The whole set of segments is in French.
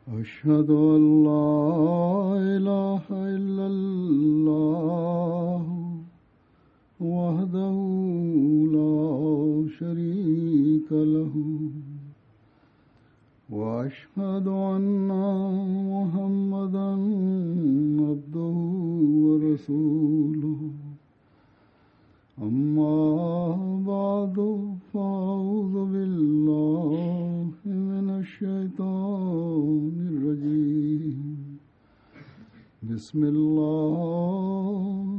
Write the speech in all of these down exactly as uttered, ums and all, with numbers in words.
أشهد أن لا إله إلا الله وحده لا شريك له وأشهد أن محمدا عبده ورسوله أما بعد فأعوذ بالله من الشيطان الرجيم بسم الله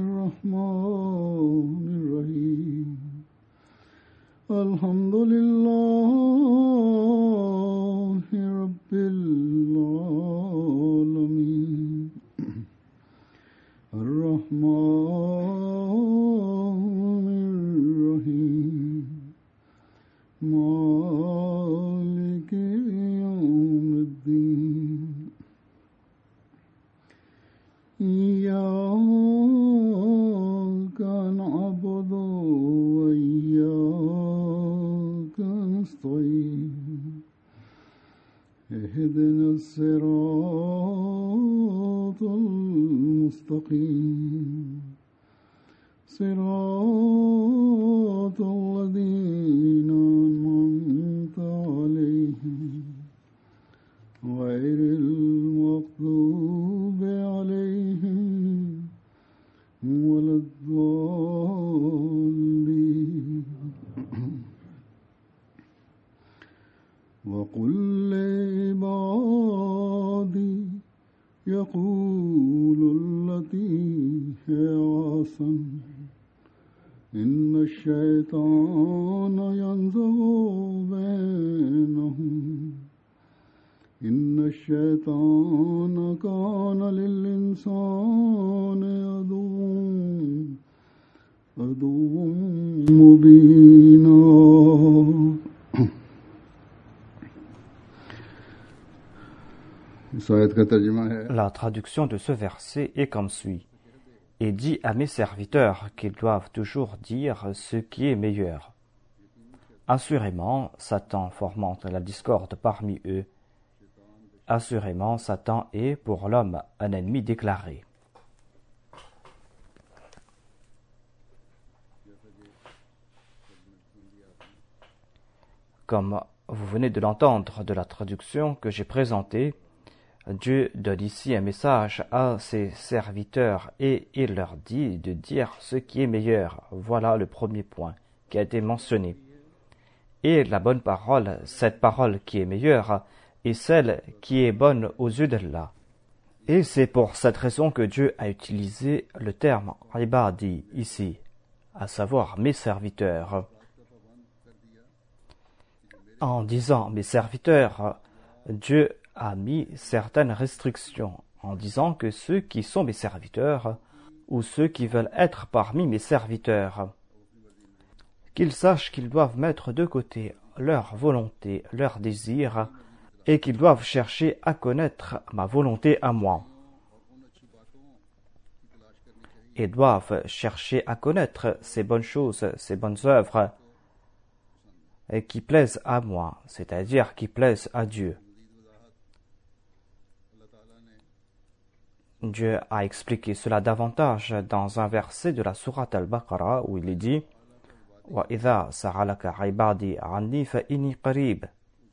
الرحمن الرحيم الحمد لله رب العالمين الرحمن الرحيم مالك يوم الدين إياك نعبد وإياك نستعين اهدنا الصراط المستقيم صراط الذين أنعمت عليهم غير المغضوب عليهم ولا الضالين وقل لعبادي يقولوا التي هي أحسن إن الشيطان ينزغ بينهم إن الشيطان كان للإنسان عدوا عدوا مبينا. La traduction de ce verset est comme suit. Et dis à mes serviteurs qu'ils doivent toujours dire ce qui est meilleur. Assurément, Satan fomente la discorde parmi eux. Assurément, Satan est pour l'homme un ennemi déclaré. Comme vous venez de l'entendre de la traduction que j'ai présentée, Dieu donne ici un message à ses serviteurs et il leur dit de dire ce qui est meilleur. Voilà le premier point qui a été mentionné. Et la bonne parole, cette parole qui est meilleure, est celle qui est bonne aux yeux d'Allah. Et c'est pour cette raison que Dieu a utilisé le terme « ibadi » ici, à savoir mes serviteurs. En disant « mes serviteurs », Dieu a mis certaines restrictions en disant que ceux qui sont mes serviteurs ou ceux qui veulent être parmi mes serviteurs, qu'ils sachent qu'ils doivent mettre de côté leur volonté, leur désir et qu'ils doivent chercher à connaître ma volonté à moi et doivent chercher à connaître ces bonnes choses, ces bonnes œuvres et qui plaisent à moi, c'est-à-dire qui plaisent à Dieu. Dieu a expliqué cela davantage dans un verset de la sourate Al-Baqarah où il est dit وَإِذَا سَأَلَكَ عِبَادِي عَنِّي فَإِنِّي قَرِيبٌ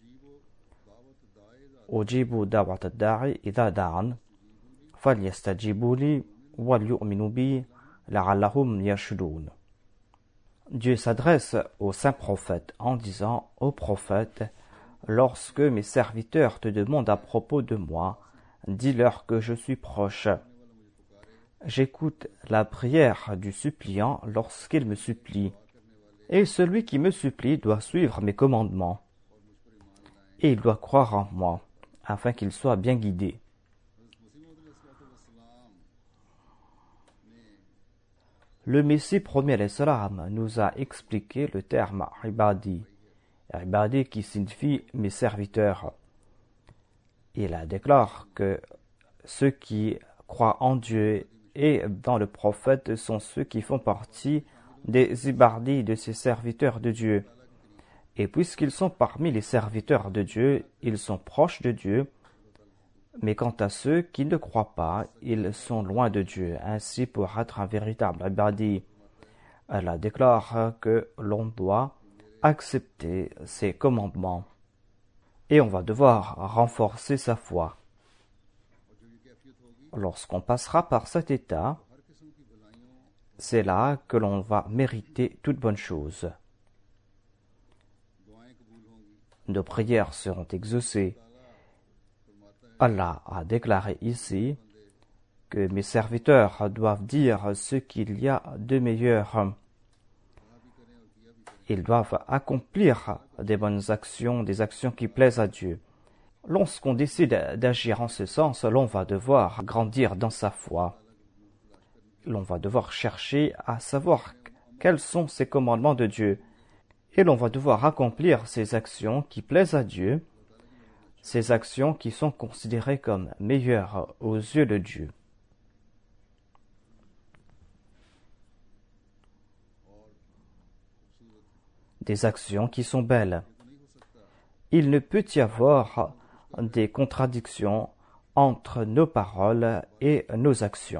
أُجِيبُ دَعْوَةَ الدَّاعِ إِذَا دَعَانِ فَلْيَسْتَجِيبُوا لِي وَلْيُؤْمِنُوا بِي لَعَلَّهُمْ يَرْشُدُونَ. Dieu s'adresse aux saints prophètes en disant aux prophètes, lorsque mes serviteurs te demandent à propos de moi, dis-leur que je suis proche. J'écoute la prière du suppliant lorsqu'il me supplie, et celui qui me supplie doit suivre mes commandements, et il doit croire en moi, afin qu'il soit bien guidé. Le Messie premier alayhi salam nous a expliqué le terme ibadi, ibadi qui signifie mes serviteurs. Il déclare que ceux qui croient en Dieu et dans le prophète sont ceux qui font partie des ibadis, de ces serviteurs de Dieu. Et puisqu'ils sont parmi les serviteurs de Dieu, ils sont proches de Dieu Mais quant à ceux qui ne croient pas, ils sont loin de Dieu. Ainsi, pour être un véritable ibadi, Allah déclare que l'on doit accepter ses commandements et on va devoir renforcer sa foi. Lorsqu'on passera par cet état, c'est là que l'on va mériter toute bonne chose. Nos prières seront exaucées. Allah a déclaré ici que mes serviteurs doivent dire ce qu'il y a de meilleur. Ils doivent accomplir des bonnes actions, des actions qui plaisent à Dieu. Lorsqu'on décide d'agir en ce sens, l'on va devoir grandir dans sa foi. L'on va devoir chercher à savoir quels sont ces commandements de Dieu. Et l'on va devoir accomplir ces actions qui plaisent à Dieu, ces actions qui sont considérées comme meilleures aux yeux de Dieu. Des actions qui sont belles. Il ne peut y avoir des contradictions entre nos paroles et nos actions.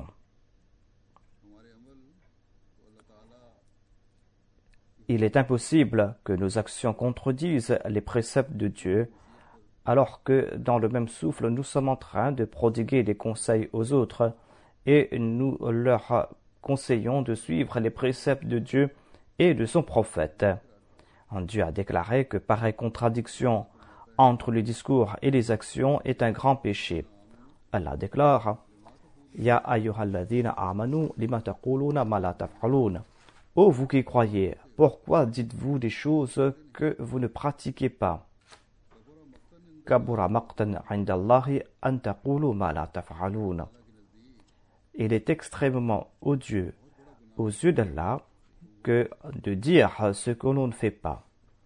Il est impossible que nos actions contredisent les préceptes de Dieu, alors que dans le même souffle, nous sommes en train de prodiguer des conseils aux autres et nous leur conseillons de suivre les préceptes de Dieu et de son prophète. Dieu a déclaré que pareille contradiction entre le discours et les actions est un grand péché. Allah déclare « Ya ayyuhalladhina amanu lima taquluna ma la taf'alun » Ô vous qui croyez, pourquoi dites-vous des choses que vous ne pratiquez pas? Kabura maqtan 'inda Allahi an taqulu ma la taf'alun. Il est extrêmement odieux aux yeux d'Allah que de dire ce que l'on ne fait pas.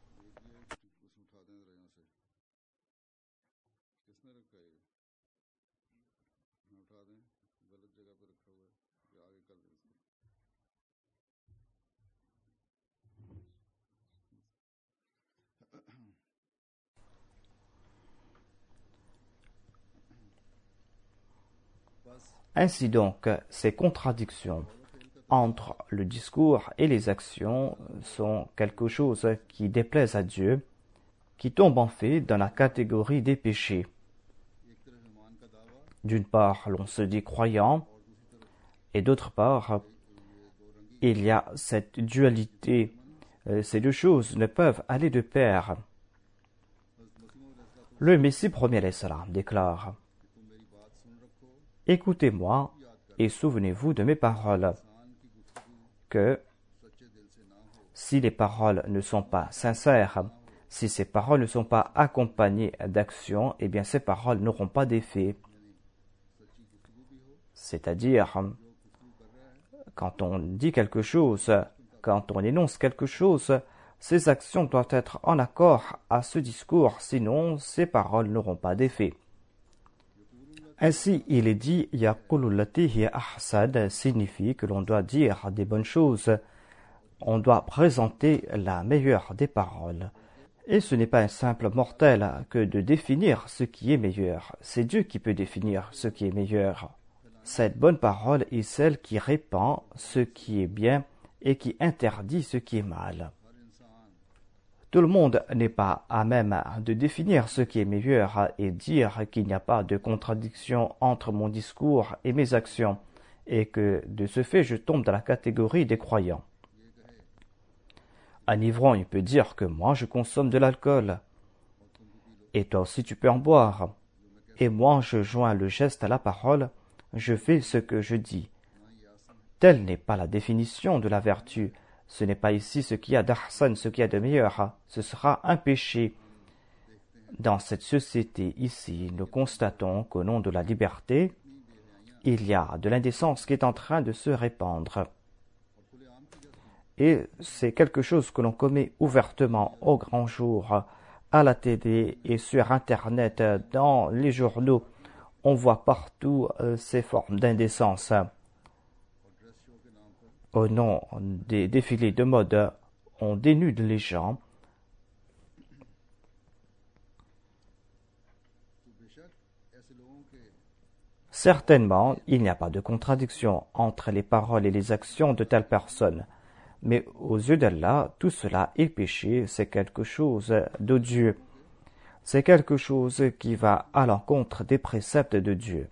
Ainsi donc, ces contradictions entre le discours et les actions sont quelque chose qui déplaise à Dieu, qui tombe en fait dans la catégorie des péchés. D'une part, l'on se dit croyant, et d'autre part, il y a cette dualité. Ces deux choses ne peuvent aller de pair. Le Messie premier alayhi salam déclare « Écoutez-moi et souvenez-vous de mes paroles, que si les paroles ne sont pas sincères, si ces paroles ne sont pas accompagnées d'action, eh bien ces paroles n'auront pas d'effet. » C'est-à-dire, quand on dit quelque chose, quand on énonce quelque chose, ces actions doivent être en accord à ce discours, sinon ces paroles n'auront pas d'effet. Ainsi, il est dit « Yaqulu allati hiya ahsan » signifie que l'on doit dire des bonnes choses, on doit présenter la meilleure des paroles. Et ce n'est pas un simple mortel que de définir ce qui est meilleur, c'est Dieu qui peut définir ce qui est meilleur. Cette bonne parole est celle qui répand ce qui est bien et qui interdit ce qui est mal. Tout le monde n'est pas à même de définir ce qui est meilleur et dire qu'il n'y a pas de contradiction entre mon discours et mes actions et que de ce fait je tombe dans la catégorie des croyants. Un ivrogne peut dire que moi je consomme de l'alcool et toi aussi tu peux en boire et moi je joins le geste à la parole, je fais ce que je dis. Telle n'est pas la définition de la vertu. Ce n'est pas ici ce qu'il y a d'ahsan, ce qu'il y a de meilleur. Ce sera un péché. Dans cette société ici, nous constatons qu'au nom de la liberté, il y a de l'indécence qui est en train de se répandre. Et c'est quelque chose que l'on commet ouvertement au grand jour, à la télé et sur Internet, dans les journaux. On voit partout euh, ces formes d'indécence. Au nom des défilés de mode, on dénude les gens. Certainement, il n'y a pas de contradiction entre les paroles et les actions de telle personne. Mais aux yeux d'Allah, tout cela est péché, c'est quelque chose d'odieux. C'est quelque chose qui va à l'encontre des préceptes de Dieu.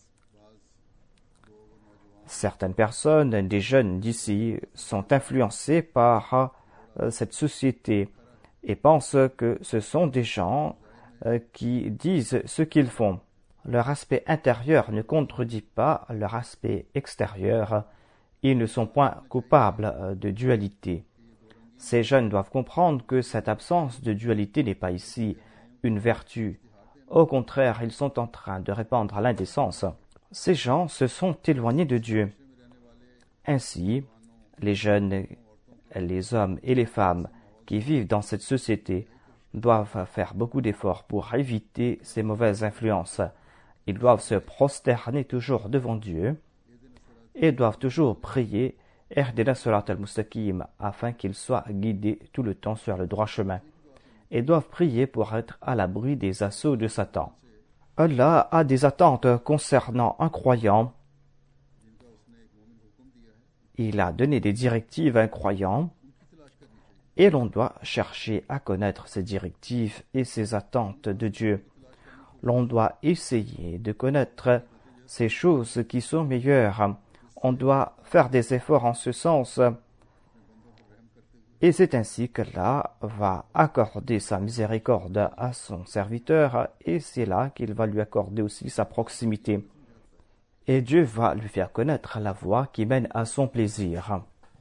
Certaines personnes, des jeunes d'ici, sont influencés par euh, cette société et pensent que ce sont des gens euh, qui disent ce qu'ils font. Leur aspect intérieur ne contredit pas leur aspect extérieur. Ils ne sont point coupables de dualité. Ces jeunes doivent comprendre que cette absence de dualité n'est pas ici une vertu. Au contraire, ils sont en train de répandre l'indécence. Ces gens se sont éloignés de Dieu. Ainsi, les jeunes, les hommes et les femmes qui vivent dans cette société doivent faire beaucoup d'efforts pour éviter ces mauvaises influences. Ils doivent se prosterner toujours devant Dieu et doivent toujours prier Ihdina Sirat al-Mustaqim afin qu'ils soient guidés tout le temps sur le droit chemin et doivent prier pour être à l'abri des assauts de Satan. Allah a des attentes concernant un croyant. Il a donné des directives à un croyant et l'on doit chercher à connaître ces directives et ces attentes de Dieu. L'on doit essayer de connaître ces choses qui sont meilleures. On doit faire des efforts en ce sens. Et c'est ainsi qu'Allah va accorder sa miséricorde à son serviteur et c'est là qu'il va lui accorder aussi sa proximité. Et Dieu va lui faire connaître la voie qui mène à son plaisir.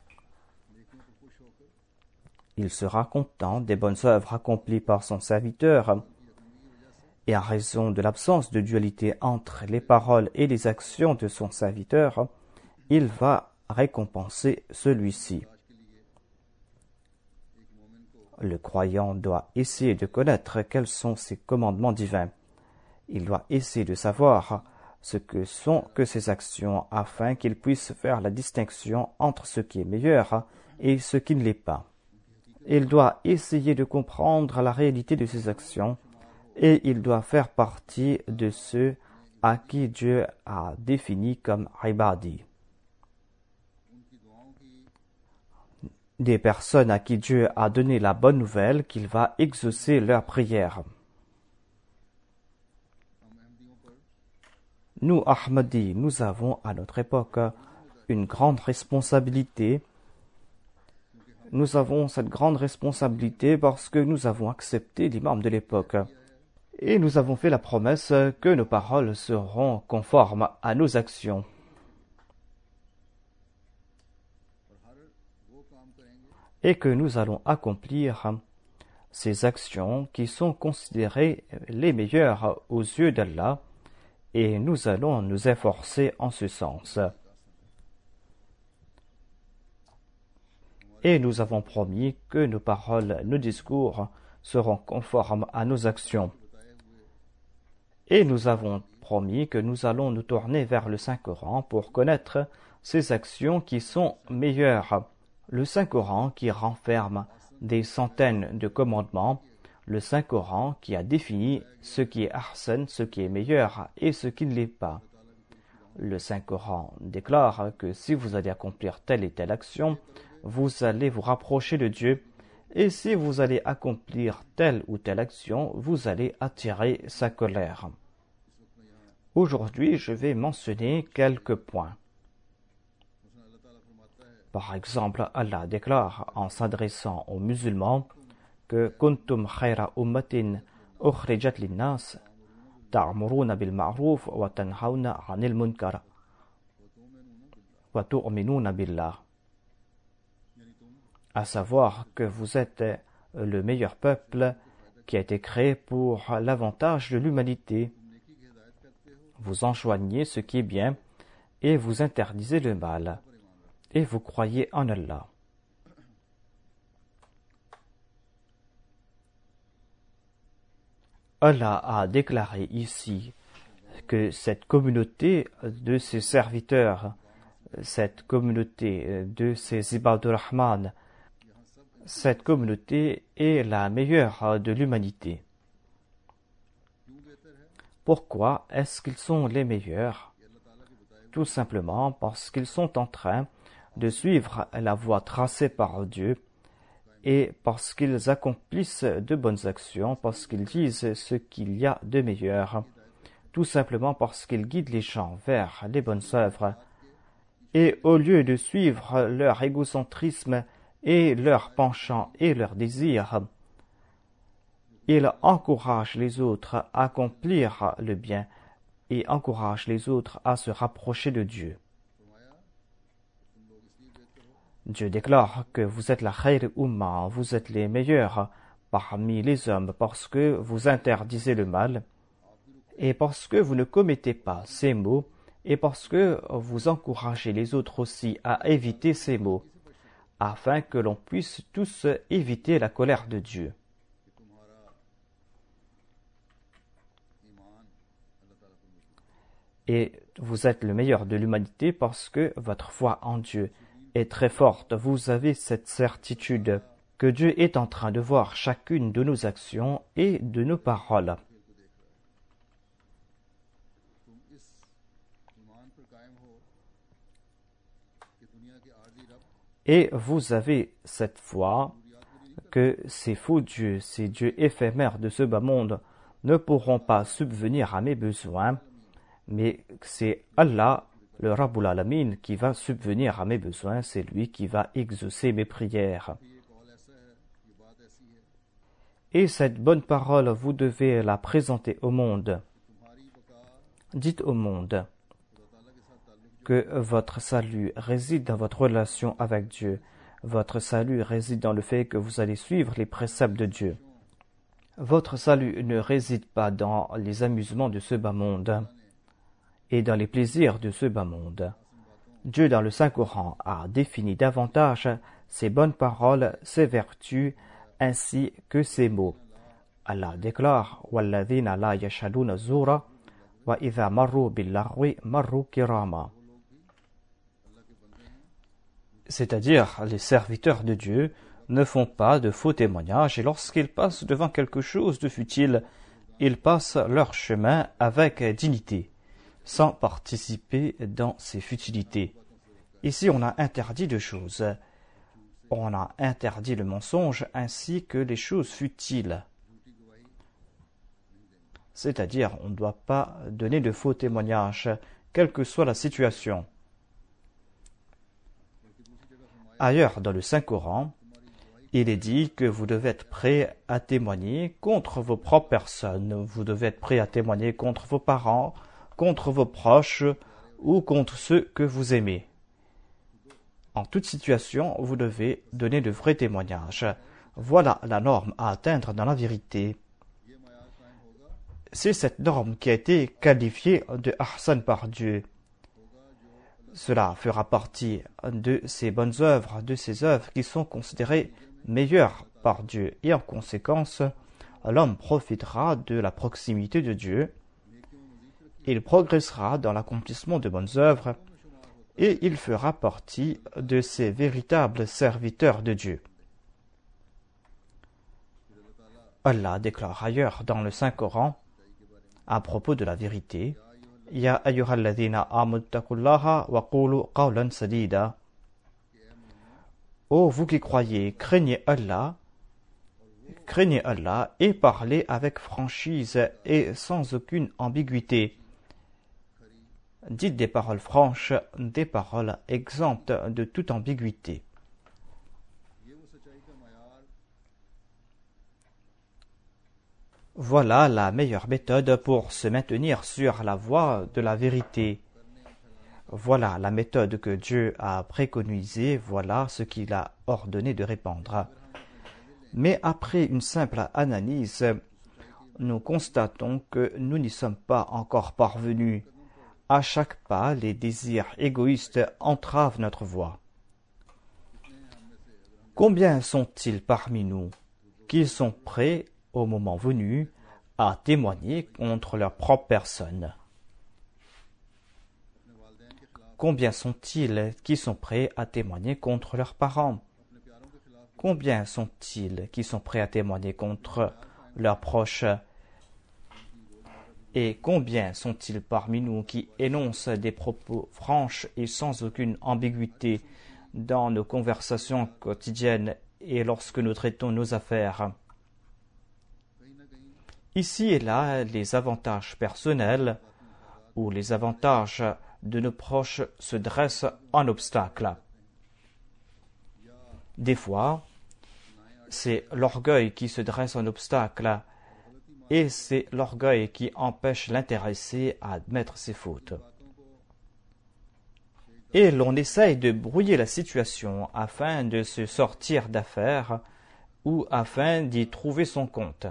Il sera content des bonnes œuvres accomplies par son serviteur. Et en raison de l'absence de dualité entre les paroles et les actions de son serviteur, il va récompenser celui-ci. Le croyant doit essayer de connaître quels sont ses commandements divins. Il doit essayer de savoir ce que sont que ses actions afin qu'il puisse faire la distinction entre ce qui est meilleur et ce qui ne l'est pas. Il doit essayer de comprendre la réalité de ses actions et il doit faire partie de ceux à qui Dieu a défini comme ibadi. Des personnes à qui Dieu a donné la bonne nouvelle qu'il va exaucer leurs prières. Nous, Ahmadis, nous avons à notre époque une grande responsabilité. Nous avons cette grande responsabilité parce que nous avons accepté l'imam de l'époque. Et nous avons fait la promesse que nos paroles seront conformes à nos actions. Et que nous allons accomplir ces actions qui sont considérées les meilleures aux yeux d'Allah et nous allons nous efforcer en ce sens. Et nous avons promis que nos paroles, nos discours seront conformes à nos actions. Et nous avons promis que nous allons nous tourner vers le Saint-Coran pour connaître ces actions qui sont meilleures. Le Saint-Coran qui renferme des centaines de commandements, le Saint-Coran qui a défini ce qui est ahsan, ce qui est meilleur et ce qui ne l'est pas. Le Saint-Coran déclare que si vous allez accomplir telle et telle action, vous allez vous rapprocher de Dieu et si vous allez accomplir telle ou telle action, vous allez attirer sa colère. Aujourd'hui, je vais mentionner quelques points. Par exemple, Allah déclare en s'adressant aux musulmans que kuntum khayra ummatin ukhrijat linnas ta'muruna bil ma'ruf wa tanhauna 'anil munkar wa tu'minuna billah. À savoir que vous êtes le meilleur peuple qui a été créé pour l'avantage de l'humanité. Vous enjoignez ce qui est bien et vous interdisez le mal. Et vous croyez en Allah. Allah a déclaré ici que cette communauté de ses serviteurs, cette communauté de ses Ibadur Rahman, cette communauté est la meilleure de l'humanité. Pourquoi est-ce qu'ils sont les meilleurs? Tout simplement parce qu'ils sont en train de suivre la voie tracée par Dieu et parce qu'ils accomplissent de bonnes actions, parce qu'ils disent ce qu'il y a de meilleur, tout simplement parce qu'ils guident les gens vers les bonnes œuvres. Et au lieu de suivre leur égocentrisme et leur penchant et leurs désirs, ils encouragent les autres à accomplir le bien et encouragent les autres à se rapprocher de Dieu. Dieu déclare que vous êtes la khayr umma, vous êtes les meilleurs parmi les hommes parce que vous interdisez le mal et parce que vous ne commettez pas ces maux et parce que vous encouragez les autres aussi à éviter ces maux afin que l'on puisse tous éviter la colère de Dieu. Et vous êtes le meilleur de l'humanité parce que votre foi en Dieu est très forte. Vous avez cette certitude que Dieu est en train de voir chacune de nos actions et de nos paroles. Et vous avez cette foi que ces faux dieux, ces dieux éphémères de ce bas monde ne pourront pas subvenir à mes besoins, mais c'est Allah, le Rabbul Alamin, qui va subvenir à mes besoins, c'est lui qui va exaucer mes prières. Et cette bonne parole, vous devez la présenter au monde. Dites au monde que votre salut réside dans votre relation avec Dieu. Votre salut réside dans le fait que vous allez suivre les préceptes de Dieu. Votre salut ne réside pas dans les amusements de ce bas monde et dans les plaisirs de ce bas monde. Dieu dans le Saint-Coran a défini davantage ses bonnes paroles, ses vertus, ainsi que ses mots. Allah déclare « Walladhina la yashaduna zura wa idha marru bil-lahwi marru kirama » c'est-à-dire les serviteurs de Dieu ne font pas de faux témoignages et lorsqu'ils passent devant quelque chose de futile, ils passent leur chemin avec dignité, sans participer dans ces futilités. Ici, on a interdit deux choses. On a interdit le mensonge ainsi que les choses futiles. C'est-à-dire, on ne doit pas donner de faux témoignages, quelle que soit la situation. Ailleurs dans le Saint-Coran, il est dit que vous devez être prêt à témoigner contre vos propres personnes, vous devez être prêt à témoigner contre vos parents, contre vos proches ou contre ceux que vous aimez. En toute situation, vous devez donner de vrais témoignages. Voilà la norme à atteindre dans la vérité. C'est cette norme qui a été qualifiée de Ahsan par Dieu. Cela fera partie de ces bonnes œuvres, de ces œuvres qui sont considérées meilleures par Dieu. Et en conséquence, l'homme profitera de la proximité de Dieu. Il progressera dans l'accomplissement de bonnes œuvres et il fera partie de ces véritables serviteurs de Dieu. Allah déclare ailleurs dans le Saint-Coran à propos de la vérité: Ya ayyuhalladhina amanu taqullaha wa qulu qawlan sadida. Ô vous qui croyez, craignez Allah, craignez Allah et parlez avec franchise et sans aucune ambiguïté. Dites des paroles franches, des paroles exemptes de toute ambiguïté. Voilà la meilleure méthode pour se maintenir sur la voie de la vérité. Voilà la méthode que Dieu a préconisée, voilà ce qu'il a ordonné de répandre. Mais après une simple analyse, nous constatons que nous n'y sommes pas encore parvenus. À chaque pas, les désirs égoïstes entravent notre voie. Combien sont-ils parmi nous qui sont prêts au moment venu, à témoigner contre leur propre personne? Combien sont-ils qui sont prêts à témoigner contre leurs parents? Combien sont-ils qui sont prêts à témoigner contre leurs proches? Et combien sont-ils parmi nous qui énoncent des propos franches et sans aucune ambiguïté dans nos conversations quotidiennes et lorsque nous traitons nos affaires. Ici et là, les avantages personnels ou les avantages de nos proches se dressent en obstacle. Des fois, c'est l'orgueil qui se dresse en obstacle et c'est l'orgueil qui empêche l'intéressé à admettre ses fautes. Et l'on essaye de brouiller la situation afin de se sortir d'affaire ou afin d'y trouver son compte.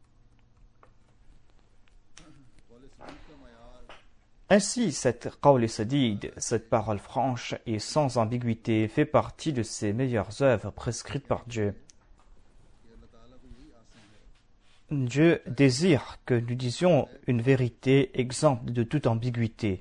Ainsi, cette qawl sadid, cette parole franche et sans ambiguïté, fait partie de ces meilleures œuvres prescrites par Dieu. Dieu désire que nous disions une vérité exempte de toute ambiguïté.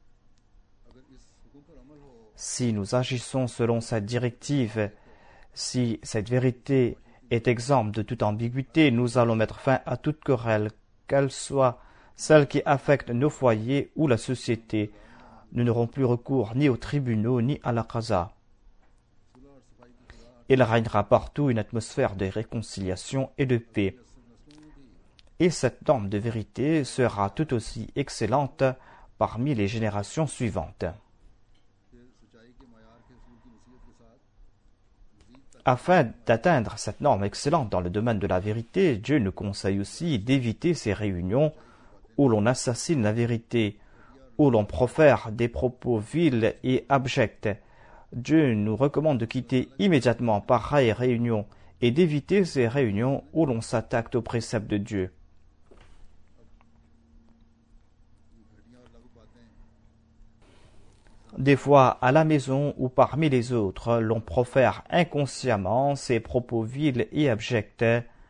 Si nous agissons selon cette directive, si cette vérité est exempte de toute ambiguïté, nous allons mettre fin à toute querelle, qu'elle soit celle qui affecte nos foyers ou la société. Nous n'aurons plus recours ni aux tribunaux ni à la qaza. Il régnera partout une atmosphère de réconciliation et de paix. Et cette norme de vérité sera tout aussi excellente parmi les générations suivantes. Afin d'atteindre cette norme excellente dans le domaine de la vérité, Dieu nous conseille aussi d'éviter ces réunions où l'on assassine la vérité, où l'on profère des propos vils et abjects. Dieu nous recommande de quitter immédiatement pareilles réunions et d'éviter ces réunions où l'on s'attaque aux préceptes de Dieu. Des fois, à la maison ou parmi les autres, l'on profère inconsciemment ces propos vils et abjects.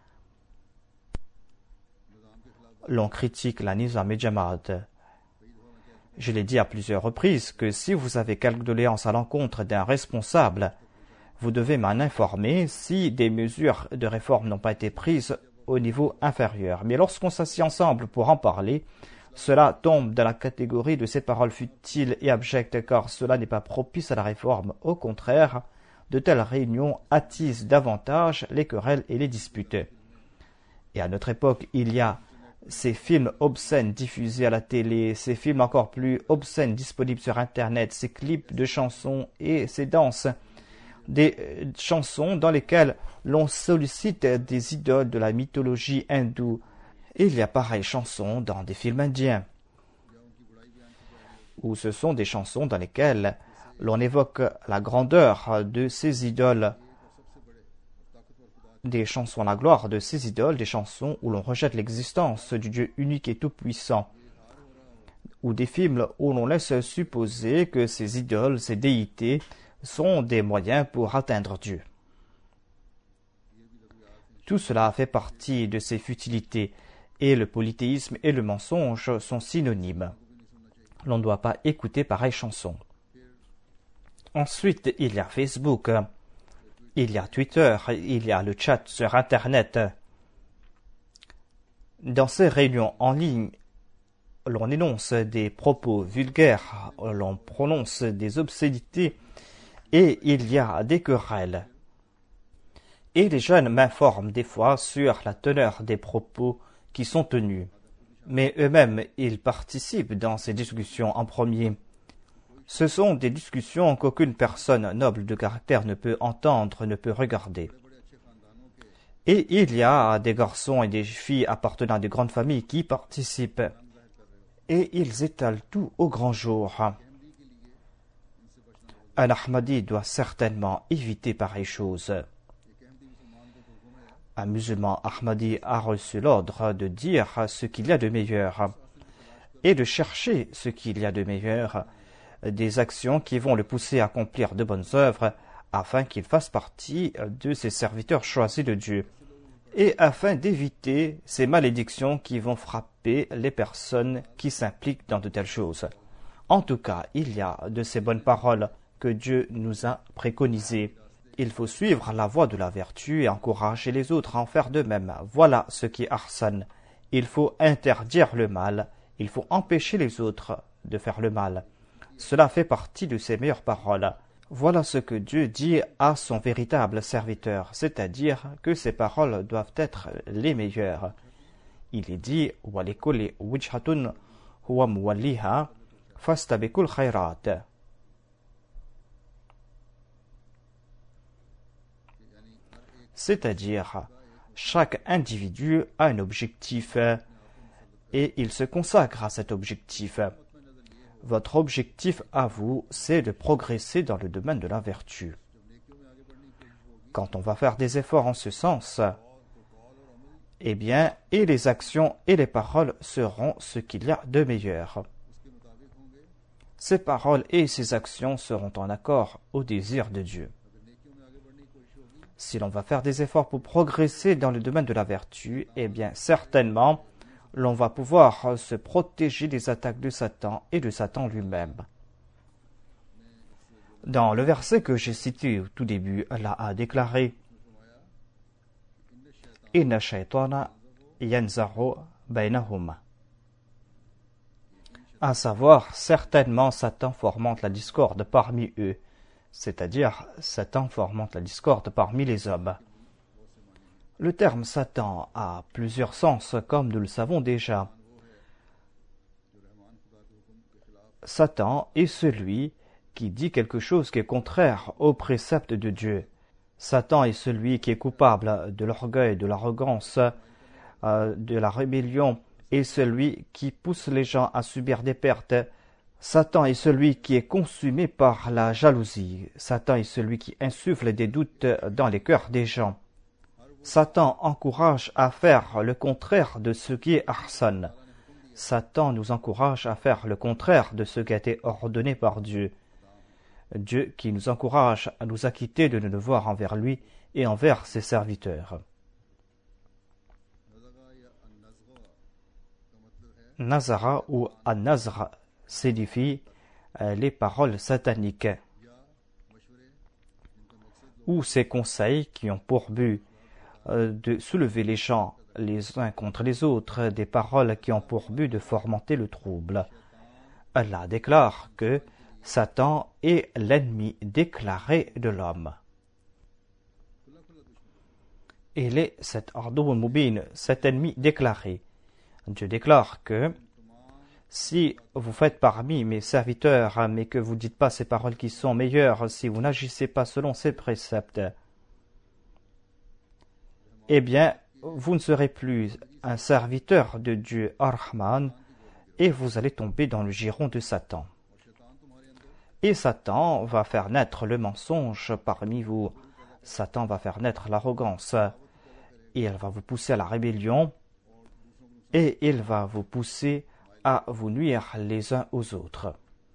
L'on critique la Nizam et Jamaat. Je l'ai dit à plusieurs reprises que si vous avez quelque doléance à l'encontre d'un responsable, vous devez m'en informer si des mesures de réforme n'ont pas été prises au niveau inférieur. Mais lorsqu'on s'assied ensemble pour en parler, cela tombe dans la catégorie de ces paroles futiles et abjectes, car cela n'est pas propice à la réforme. Au contraire, de telles réunions attisent davantage les querelles et les disputes. Et à notre époque, il y a ces films obscènes diffusés à la télé, ces films encore plus obscènes disponibles sur Internet, ces clips de chansons et ces danses, des chansons dans lesquelles l'on sollicite des idoles de la mythologie hindoue. Et il y a pareilles chansons dans des films indiens, où ce sont des chansons dans lesquelles l'on évoque la grandeur de ces idoles, des chansons à la gloire de ces idoles, des chansons où l'on rejette l'existence du Dieu unique et tout-puissant, ou des films où l'on laisse supposer que ces idoles, ces déités, sont des moyens pour atteindre Dieu. Tout cela fait partie de ces futilités, et le polythéisme et le mensonge sont synonymes. L'on ne doit pas écouter pareilles chansons. Ensuite, il y a Facebook, il y a Twitter, il y a le chat sur Internet. Dans ces réunions en ligne, l'on énonce des propos vulgaires, l'on prononce des obscénités et il y a des querelles. Et les jeunes m'informent des fois sur la teneur des propos qui sont tenus. Mais eux-mêmes, ils participent dans ces discussions en premier. Ce sont des discussions qu'aucune personne noble de caractère ne peut entendre, ne peut regarder. Et il y a des garçons et des filles appartenant à de grandes familles qui participent. Et ils étalent tout au grand jour. Un Ahmadi doit certainement éviter pareille chose. Un musulman Ahmadi a reçu l'ordre de dire ce qu'il y a de meilleur et de chercher ce qu'il y a de meilleur, des actions qui vont le pousser à accomplir de bonnes œuvres afin qu'il fasse partie de ces serviteurs choisis de Dieu et afin d'éviter ces malédictions qui vont frapper les personnes qui s'impliquent dans de telles choses. En tout cas, il y a de ces bonnes paroles que Dieu nous a préconisées. Il faut suivre la voie de la vertu et encourager les autres à en faire de même. Voilà ce qui est ahsan. il faut interdire le mal, il faut empêcher les autres de faire le mal. Cela fait partie de ses meilleures paroles. Voilà ce que Dieu dit à son véritable serviteur, c'est-à-dire que ses paroles doivent être les meilleures. Il est dit « Walikulli wijhatun huwa muwalliha fastabikul khayrat » c'est-à-dire chaque individu a un objectif et il se consacre à cet objectif. Votre objectif à vous, c'est de progresser dans le domaine de la vertu. Quand on va faire des efforts en ce sens, eh bien, et les actions et les paroles seront ce qu'il y a de meilleur. Ces paroles et ces actions seront en accord au désir de Dieu. Si l'on va faire des efforts pour progresser dans le domaine de la vertu, eh bien, certainement, l'on va pouvoir se protéger des attaques de Satan et de Satan lui-même. Dans le verset que j'ai cité au tout début, Allah a déclaré « Inna shaytana yanzahu baynahum » à savoir, certainement Satan fomente la discorde parmi eux, c'est-à-dire Satan fomente la discorde parmi les hommes. Le terme Satan a plusieurs sens, comme nous le savons déjà. Satan est celui qui dit quelque chose qui est contraire au précepte de Dieu. Satan est celui qui est coupable de l'orgueil, de l'arrogance, euh, de la rébellion, et celui qui pousse les gens à subir des pertes. Satan est celui qui est consumé par la jalousie. Satan est celui qui insuffle des doutes dans les cœurs des gens. Satan encourage à faire le contraire de ce qui est ahsan. Satan nous encourage à faire le contraire de ce qui a été ordonné par Dieu. Dieu qui nous encourage à nous acquitter de nos devoirs envers lui et envers ses serviteurs. Nazara ou An-Nazra signifie euh, les paroles sataniques ou ces conseils qui ont pour but euh, de soulever les gens les uns contre les autres, des paroles qui ont pour but de fomenter le trouble. Allah déclare que Satan est l'ennemi déclaré de l'homme. Il est cet Ardoun Moubin, cet ennemi déclaré. Dieu déclare que si vous faites parmi mes serviteurs, mais que vous ne dites pas ces paroles qui sont meilleures, si vous n'agissez pas selon ces préceptes, eh bien, vous ne serez plus un serviteur de Dieu Ar-Rahman et vous allez tomber dans le giron de Satan. Et Satan va faire naître le mensonge parmi vous. Satan va faire naître l'arrogance et elle va vous pousser à la rébellion et il va vous pousser à vous nuire les uns aux autres.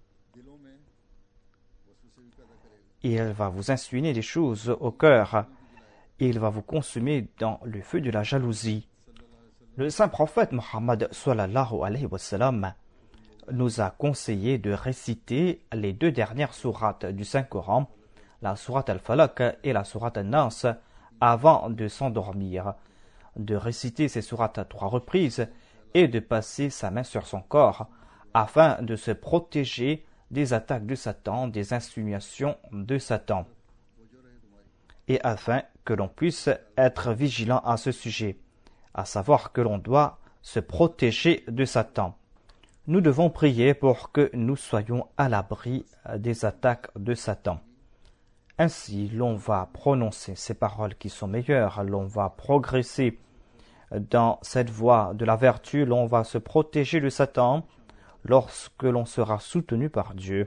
Il va vous insinuer des choses au cœur et il va vous consumer dans le feu de la jalousie. Le saint prophète Mohammed sallallahu alayhi wa sallam nous a conseillé de réciter les deux dernières sourates du Saint-Coran, la sourate Al-Falaq et la sourate An-Nas, avant de s'endormir, de réciter ces sourates à trois reprises et de passer sa main sur son corps afin de se protéger des attaques de Satan, des insinuations de Satan, et afin que l'on puisse être vigilant à ce sujet, à savoir que l'on doit se protéger de Satan. Nous devons prier pour que nous soyons à l'abri des attaques de Satan. Ainsi, l'on va prononcer ces paroles qui sont meilleures, l'on va progresser dans cette voie de la vertu, l'on va se protéger de Satan lorsque l'on sera soutenu par Dieu.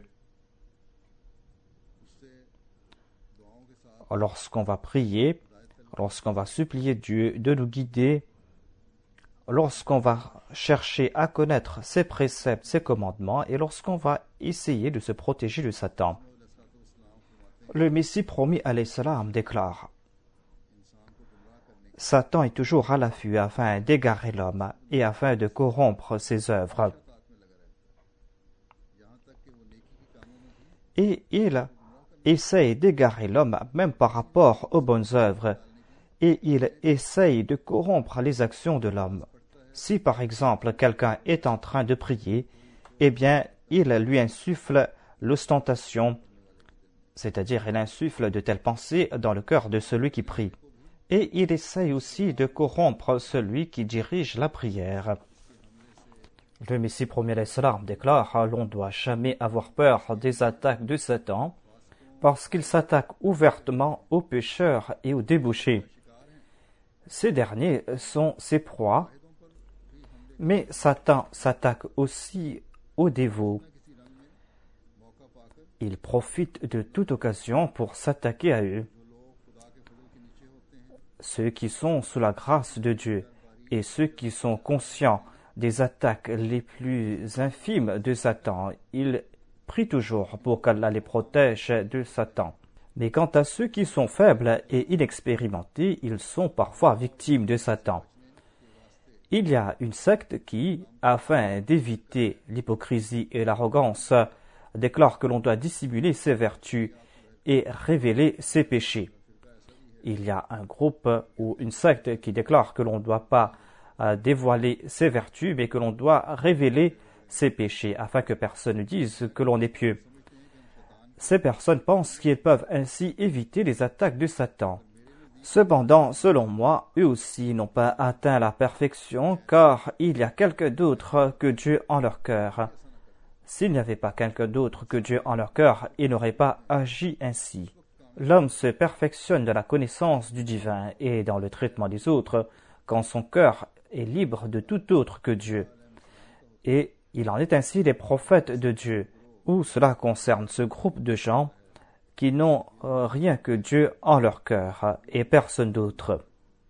Lorsqu'on va prier, lorsqu'on va supplier Dieu de nous guider, lorsqu'on va chercher à connaître ses préceptes, ses commandements, et lorsqu'on va essayer de se protéger de Satan. Le Messie promis alayhi salam déclare: Satan est toujours à l'affût afin d'égarer l'homme et afin de corrompre ses œuvres. Et il essaye d'égarer l'homme même par rapport aux bonnes œuvres, et il essaye de corrompre les actions de l'homme. Si par exemple quelqu'un est en train de prier, eh bien il lui insuffle l'ostentation, c'est-à-dire il insuffle de telles pensées dans le cœur de celui qui prie. Et il essaye aussi de corrompre celui qui dirige la prière. Le Messie premier Islam déclare: l'on ne doit jamais avoir peur des attaques de Satan, parce qu'il s'attaque ouvertement aux pécheurs et aux débauchés. Ces derniers sont ses proies, mais Satan s'attaque aussi aux dévots. Il profite de toute occasion pour s'attaquer à eux. Ceux qui sont sous la grâce de Dieu et ceux qui sont conscients des attaques les plus infimes de Satan, ils prient toujours pour qu'Allah les protège de Satan. Mais quant à ceux qui sont faibles et inexpérimentés, ils sont parfois victimes de Satan. Il y a une secte qui, afin d'éviter l'hypocrisie et l'arrogance, déclare que l'on doit dissimuler ses vertus et révéler ses péchés. Il y a un groupe ou une secte qui déclare que l'on ne doit pas euh, dévoiler ses vertus, mais que l'on doit révéler ses péchés, afin que personne ne dise que l'on est pieux. Ces personnes pensent qu'ils peuvent ainsi éviter les attaques de Satan. Cependant, selon moi, eux aussi n'ont pas atteint la perfection, car il y a quelqu'un d'autre que Dieu en leur cœur. S'il n'y avait pas quelqu'un d'autre que Dieu en leur cœur, ils n'auraient pas agi ainsi. L'homme se perfectionne dans la connaissance du divin et dans le traitement des autres, quand son cœur est libre de tout autre que Dieu. Et il en est ainsi des prophètes de Dieu, où cela concerne ce groupe de gens qui n'ont euh, rien que Dieu en leur cœur et personne d'autre.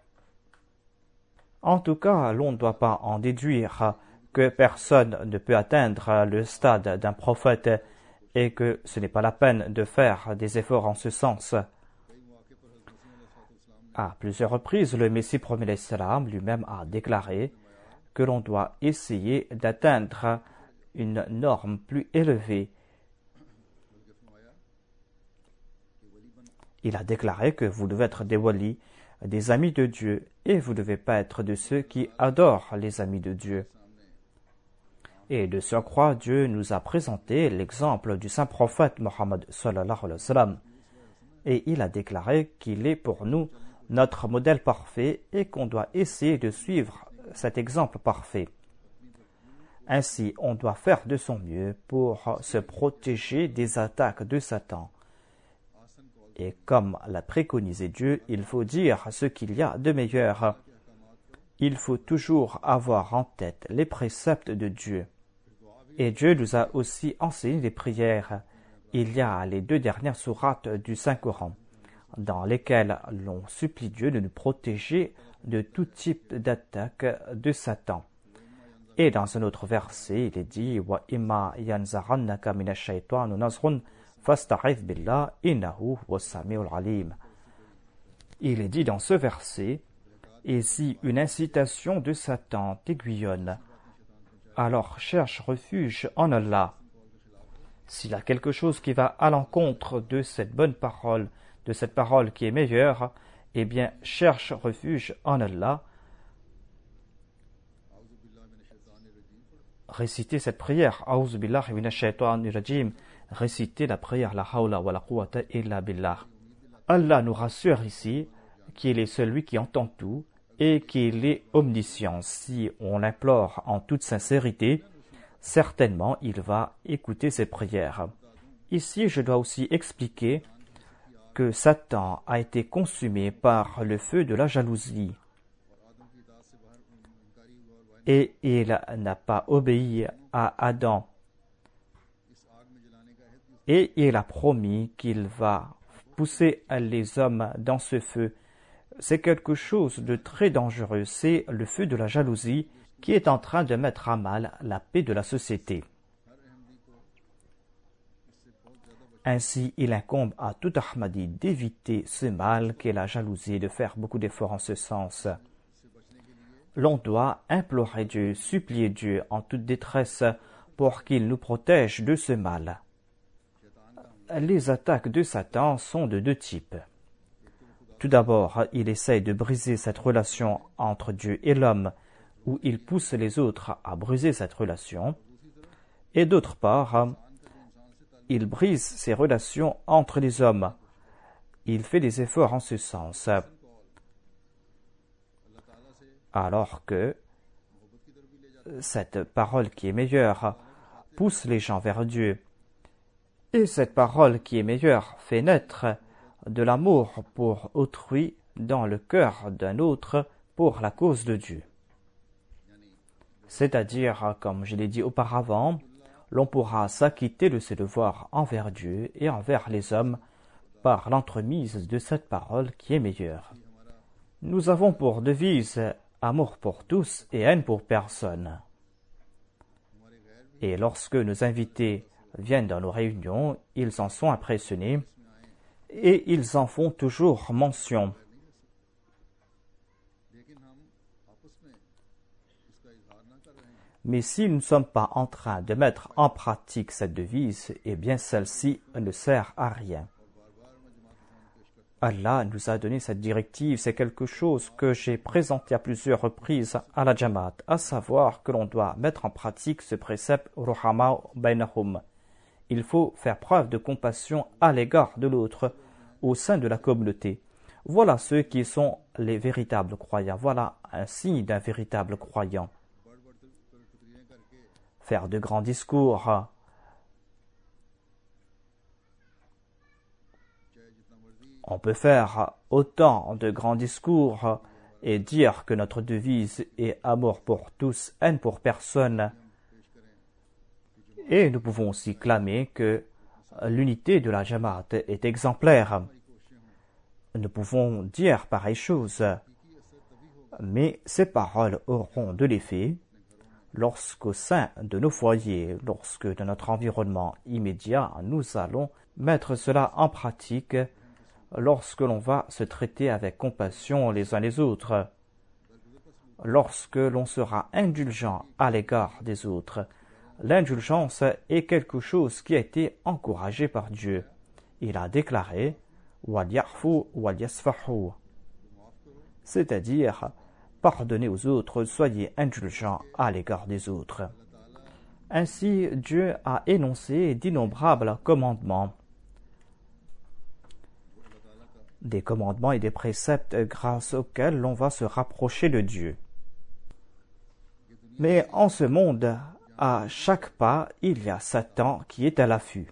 En tout cas, l'on ne doit pas en déduire que personne ne peut atteindre le stade d'un prophète et que ce n'est pas la peine de faire des efforts en ce sens. À plusieurs reprises, le Messie premier l'Islam lui-même a déclaré que l'on doit essayer d'atteindre une norme plus élevée. Il a déclaré que vous devez être des walis, des amis de Dieu, et vous ne devez pas être de ceux qui adorent les amis de Dieu. Et de surcroît, Dieu nous a présenté l'exemple du saint prophète Mohammed sallallahu alayhi wa sallam. Et il a déclaré qu'il est pour nous notre modèle parfait et qu'on doit essayer de suivre cet exemple parfait. Ainsi, on doit faire de son mieux pour se protéger des attaques de Satan. Et comme l'a préconisé Dieu, il faut dire ce qu'il y a de meilleur. Il faut toujours avoir en tête les préceptes de Dieu. Et Dieu nous a aussi enseigné des prières. Il y a les deux dernières sourates du Saint-Coran, dans lesquelles l'on supplie Dieu de nous protéger de tout type d'attaque de Satan. Et dans un autre verset, il est dit « Wa imma yanzarannaka minash shaytanu nazrun fasta'idh billah innahu was-sami'ul alim » Il est dit dans ce verset « Et si une incitation de Satan t'aiguillonne, alors cherche refuge en Allah. » S'il y a quelque chose qui va à l'encontre de cette bonne parole, de cette parole qui est meilleure, eh bien, cherche refuge en Allah. Récitez cette prière. A'udhu billahi minash shaitanir rajim. Récitez la prière la hawla wa la quwwata illa billah. Allah nous rassure ici qu'il est celui qui entend tout et qu'il est omniscient. Si on l'implore en toute sincérité, certainement il va écouter ses prières. Ici, je dois aussi expliquer que Satan a été consumé par le feu de la jalousie et il n'a pas obéi à Adam. Et il a promis qu'il va pousser les hommes dans ce feu. C'est quelque chose de très dangereux, c'est le feu de la jalousie qui est en train de mettre à mal la paix de la société. Ainsi, il incombe à tout Ahmadi d'éviter ce mal qu'est la jalousie et de faire beaucoup d'efforts en ce sens. L'on doit implorer Dieu, supplier Dieu en toute détresse pour qu'il nous protège de ce mal. Les attaques de Satan sont de deux types. Tout d'abord, il essaye de briser cette relation entre Dieu et l'homme, où il pousse les autres à briser cette relation, et d'autre part, il brise ces relations entre les hommes. Il fait des efforts en ce sens. Alors que cette parole qui est meilleure pousse les gens vers Dieu. Et cette parole qui est meilleure fait naître de l'amour pour autrui dans le cœur d'un autre pour la cause de Dieu. C'est-à-dire, comme je l'ai dit auparavant, l'on pourra s'acquitter de ses devoirs envers Dieu et envers les hommes par l'entremise de cette parole qui est meilleure. Nous avons pour devise amour pour tous et haine pour personne. Et lorsque nos invités viennent dans nos réunions, ils en sont impressionnés et ils en font toujours mention. Mais si nous ne sommes pas en train de mettre en pratique cette devise, eh bien celle-ci ne sert à rien. Allah nous a donné cette directive, c'est quelque chose que j'ai présenté à plusieurs reprises à la Jamaat, à savoir que l'on doit mettre en pratique ce précepte Ruhama bainahum. Il faut faire preuve de compassion à l'égard de l'autre au sein de la communauté. Voilà ceux qui sont les véritables croyants. Voilà un signe d'un véritable croyant. Faire de grands discours, on peut faire autant de grands discours et dire que notre devise est amour pour tous, haine pour personne. Et nous pouvons aussi clamer que l'unité de la Jamaat est exemplaire. Nous pouvons dire pareille chose, mais ces paroles auront de l'effet lorsqu'au sein de nos foyers, lorsque dans notre environnement immédiat, nous allons mettre cela en pratique, lorsque l'on va se traiter avec compassion les uns les autres, lorsque l'on sera indulgent à l'égard des autres. L'indulgence est quelque chose qui a été encouragé par Dieu. Il a déclaré « Wal yarfu wal yasfahu », c'est-à-dire pardonnez aux autres, soyez indulgents à l'égard des autres. Ainsi, Dieu a énoncé d'innombrables commandements. Des commandements et des préceptes grâce auxquels l'on va se rapprocher de Dieu. Mais en ce monde, à chaque pas, il y a Satan qui est à l'affût.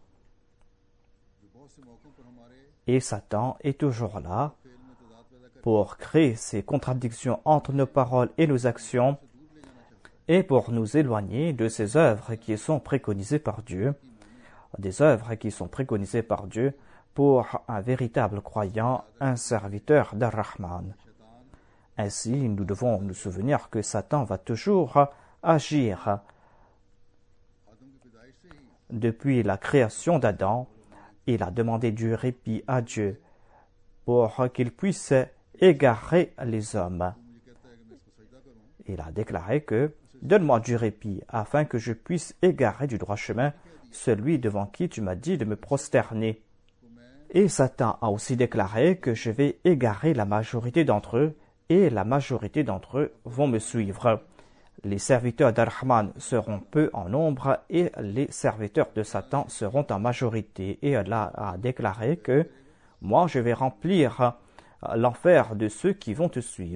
Et Satan est toujours là pour créer ces contradictions entre nos paroles et nos actions et pour nous éloigner de ces œuvres qui sont préconisées par Dieu, des œuvres qui sont préconisées par Dieu pour un véritable croyant, un serviteur d'Ar-Rahman. Ainsi, nous devons nous souvenir que Satan va toujours agir. Depuis la création d'Adam, il a demandé du répit à Dieu pour qu'il puisse égarer les hommes. Il a déclaré que « Donne-moi du répit afin que je puisse égarer du droit chemin celui devant qui tu m'as dit de me prosterner. » Et Satan a aussi déclaré que je vais égarer la majorité d'entre eux et la majorité d'entre eux vont me suivre. Les serviteurs d'Ar-Rahman seront peu en nombre et les serviteurs de Satan seront en majorité. Et Allah a déclaré que « Moi, je vais remplir l'enfer de ceux qui vont te suivre. »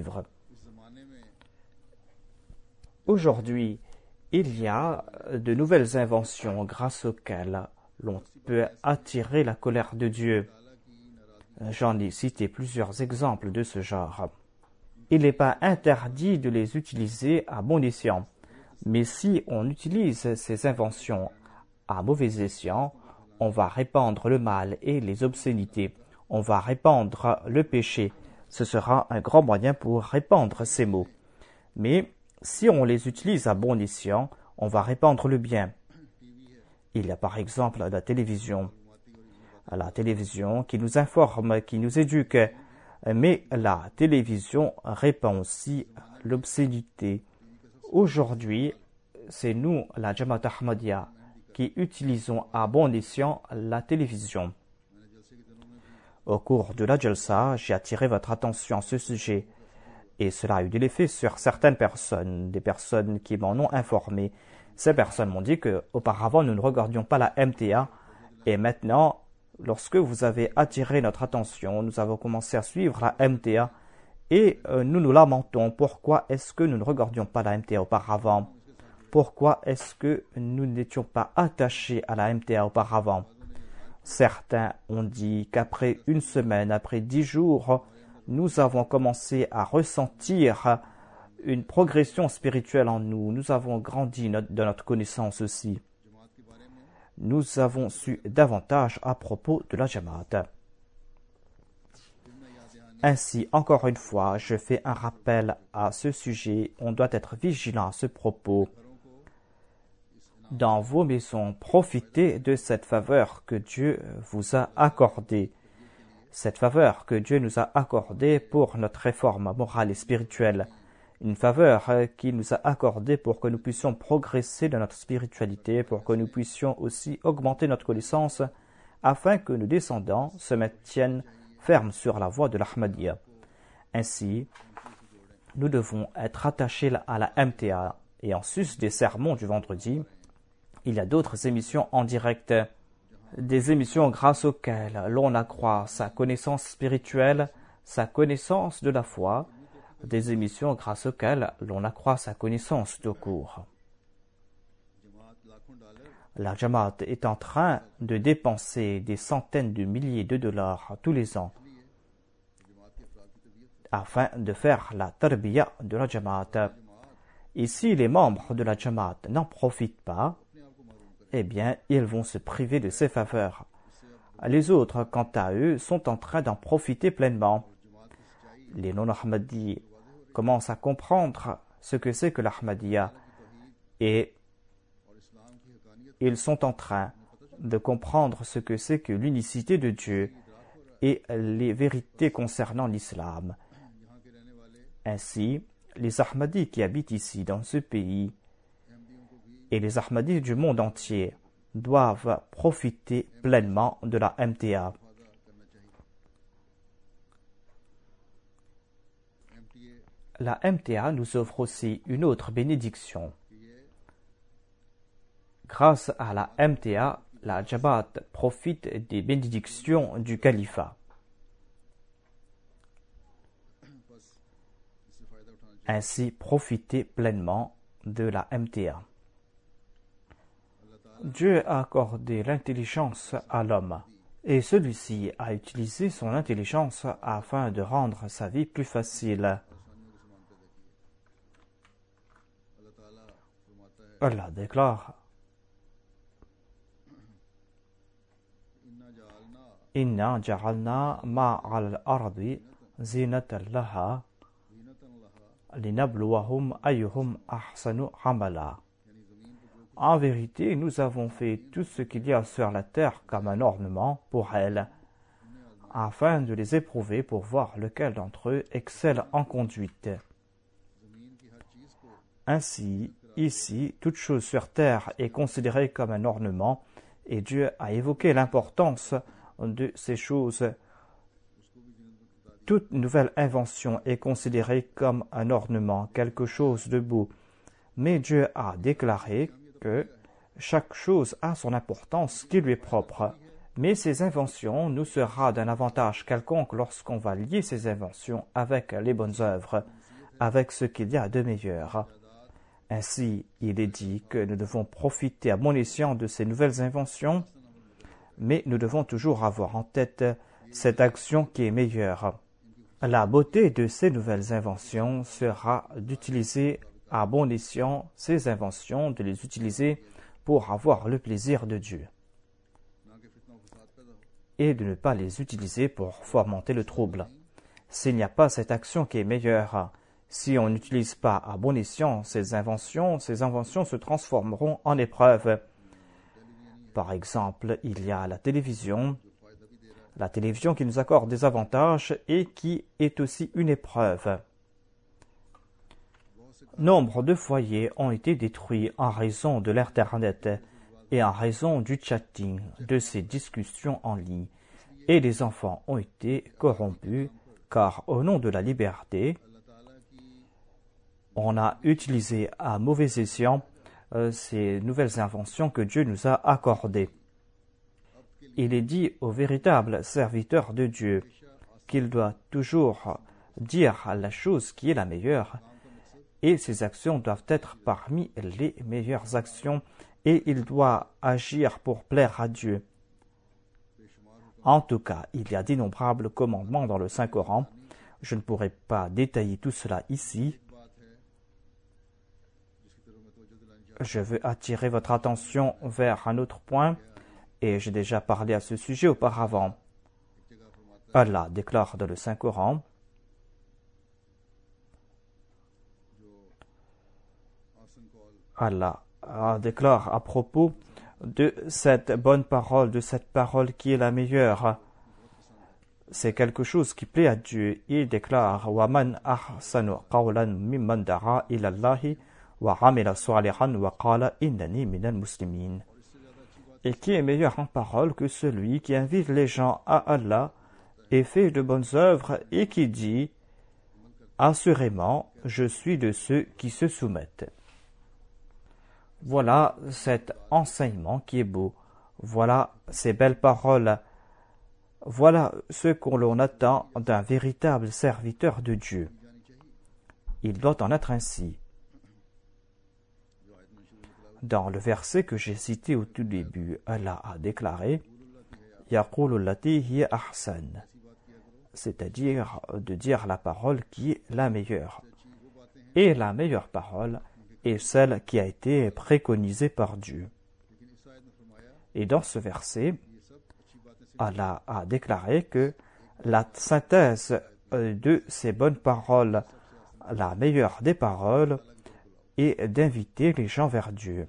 Aujourd'hui, il y a de nouvelles inventions grâce auxquelles l'on peut attirer la colère de Dieu. J'en ai cité plusieurs exemples de ce genre. Il n'est pas interdit de les utiliser à bon escient, mais si on utilise ces inventions à mauvais escient, on va répandre le mal et les obscénités, on va répandre le péché. Ce sera un grand moyen pour répandre ces maux. Mais si on les utilise à bon escient, on va répandre le bien. Il y a par exemple la télévision. La télévision qui nous informe, qui nous éduque, mais la télévision répand aussi l'obscénité. Aujourd'hui, c'est nous, la Jamaat Ahmadiyya, qui utilisons à bon escient la télévision. Au cours de la Jalsa, j'ai attiré votre attention à ce sujet. Et cela a eu de l'effet sur certaines personnes, des personnes qui m'en ont informé. Ces personnes m'ont dit qu'auparavant, nous ne regardions pas la M T A. Et maintenant, lorsque vous avez attiré notre attention, nous avons commencé à suivre la M T A. Et euh, nous nous lamentons. Pourquoi est-ce que nous ne regardions pas la M T A auparavant? Pourquoi est-ce que nous n'étions pas attachés à la M T A auparavant? Certains ont dit qu'après une semaine, après dix jours, nous avons commencé à ressentir une progression spirituelle en nous. Nous avons grandi no- dans notre connaissance aussi. Nous avons su davantage à propos de la Jamaat. Ainsi, encore une fois, je fais un rappel à ce sujet. On doit être vigilant à ce propos. Dans vos maisons, profitez de cette faveur que Dieu vous a accordée. Cette faveur que Dieu nous a accordée pour notre réforme morale et spirituelle. Une faveur qu'il nous a accordée pour que nous puissions progresser dans notre spiritualité, pour que nous puissions aussi augmenter notre connaissance, afin que nos descendants se maintiennent fermes sur la voie de l'Ahmadiyya. Ainsi, nous devons être attachés à la M T A. Et en sus des sermons du vendredi, il y a d'autres émissions en direct, des émissions grâce auxquelles l'on accroît sa connaissance spirituelle, sa connaissance de la foi, des émissions grâce auxquelles l'on accroît sa connaissance de cours. La Jamaat est en train de dépenser des centaines de milliers de dollars tous les ans afin de faire la tarbiya de la Jamaat. Et si les membres de la Jamaat n'en profitent pas, eh bien, ils vont se priver de ces faveurs. Les autres, quant à eux, sont en train d'en profiter pleinement. Les non-Ahmadis commencent à comprendre ce que c'est que l'Ahmadiyya et ils sont en train de comprendre ce que c'est que l'unicité de Dieu et les vérités concernant l'islam. Ainsi, les Ahmadis qui habitent ici, dans ce pays, et les Ahmadis du monde entier doivent profiter pleinement de la M T A. La M T A nous offre aussi une autre bénédiction. Grâce à la M T A, la Jamaat profite des bénédictions du califat. Ainsi, profitez pleinement de la M T A. Dieu a accordé l'intelligence à l'homme et celui-ci a utilisé son intelligence afin de rendre sa vie plus facile. Allah déclare: Inna ja'alna ma'al ardi zinatan laha linabluwahum ayyuhum ahsanu amala. En vérité, nous avons fait tout ce qu'il y a sur la terre comme un ornement pour elle, afin de les éprouver pour voir lequel d'entre eux excelle en conduite. Ainsi, ici, toute chose sur terre est considérée comme un ornement, et Dieu a évoqué l'importance de ces choses. Toute nouvelle invention est considérée comme un ornement, quelque chose de beau. Mais Dieu a déclaré que chaque chose a son importance qui lui est propre. Mais ces inventions nous sera d'un avantage quelconque lorsqu'on va lier ces inventions avec les bonnes œuvres, avec ce qu'il y a de meilleur. Ainsi, il est dit que nous devons profiter à bon escient de ces nouvelles inventions, mais nous devons toujours avoir en tête cette action qui est meilleure. La beauté de ces nouvelles inventions sera d'utiliser à bon escient ces inventions, de les utiliser pour avoir le plaisir de Dieu et de ne pas les utiliser pour fomenter le trouble. S'il n'y a pas cette action qui est meilleure, si on n'utilise pas à bon escient ces inventions, ces inventions se transformeront en épreuves. Par exemple, il y a la télévision, la télévision qui nous accorde des avantages et qui est aussi une épreuve. Nombre de foyers ont été détruits en raison de l'Internet et en raison du chatting, de ces discussions en ligne. Et les enfants ont été corrompus, car au nom de la liberté, on a utilisé à mauvais escient euh, ces nouvelles inventions que Dieu nous a accordées. Il est dit au véritable serviteur de Dieu qu'il doit toujours dire la chose qui est la meilleure et ses actions doivent être parmi les meilleures actions et il doit agir pour plaire à Dieu. En tout cas, il y a d'innombrables commandements dans le Saint-Coran. Je ne pourrai pas détailler tout cela ici. Je veux attirer votre attention vers un autre point et j'ai déjà parlé à ce sujet auparavant. Allah déclare dans le Saint-Coran Allah déclare à propos de cette bonne parole, de cette parole qui est la meilleure. C'est quelque chose qui plaît à Dieu. Il déclare وَمَنْ أَحْسَنُ قَوْلًا مِمَّنْ دَعَا إِلَى اللَّهِ وَعَمِلَ صَالِحًا وَقَالَ إِنَّنِي مِنَ الْمُسْلِمِينَ. Et qui est meilleur en parole que celui qui invite les gens à Allah et fait de bonnes œuvres et qui dit « Assurément, je suis de ceux qui se soumettent ». Voilà cet enseignement qui est beau. Voilà ces belles paroles. Voilà ce que l'on attend d'un véritable serviteur de Dieu. Il doit en être ainsi. Dans le verset que j'ai cité au tout début, Allah a déclaré « Yaqulu allati hiya ahsan », c'est-à-dire de dire la parole qui est la meilleure. Et la meilleure parole est celle qui a été préconisée par Dieu. Et dans ce verset, Allah a déclaré que la synthèse de ces bonnes paroles, la meilleure des paroles, est d'inviter les gens vers Dieu.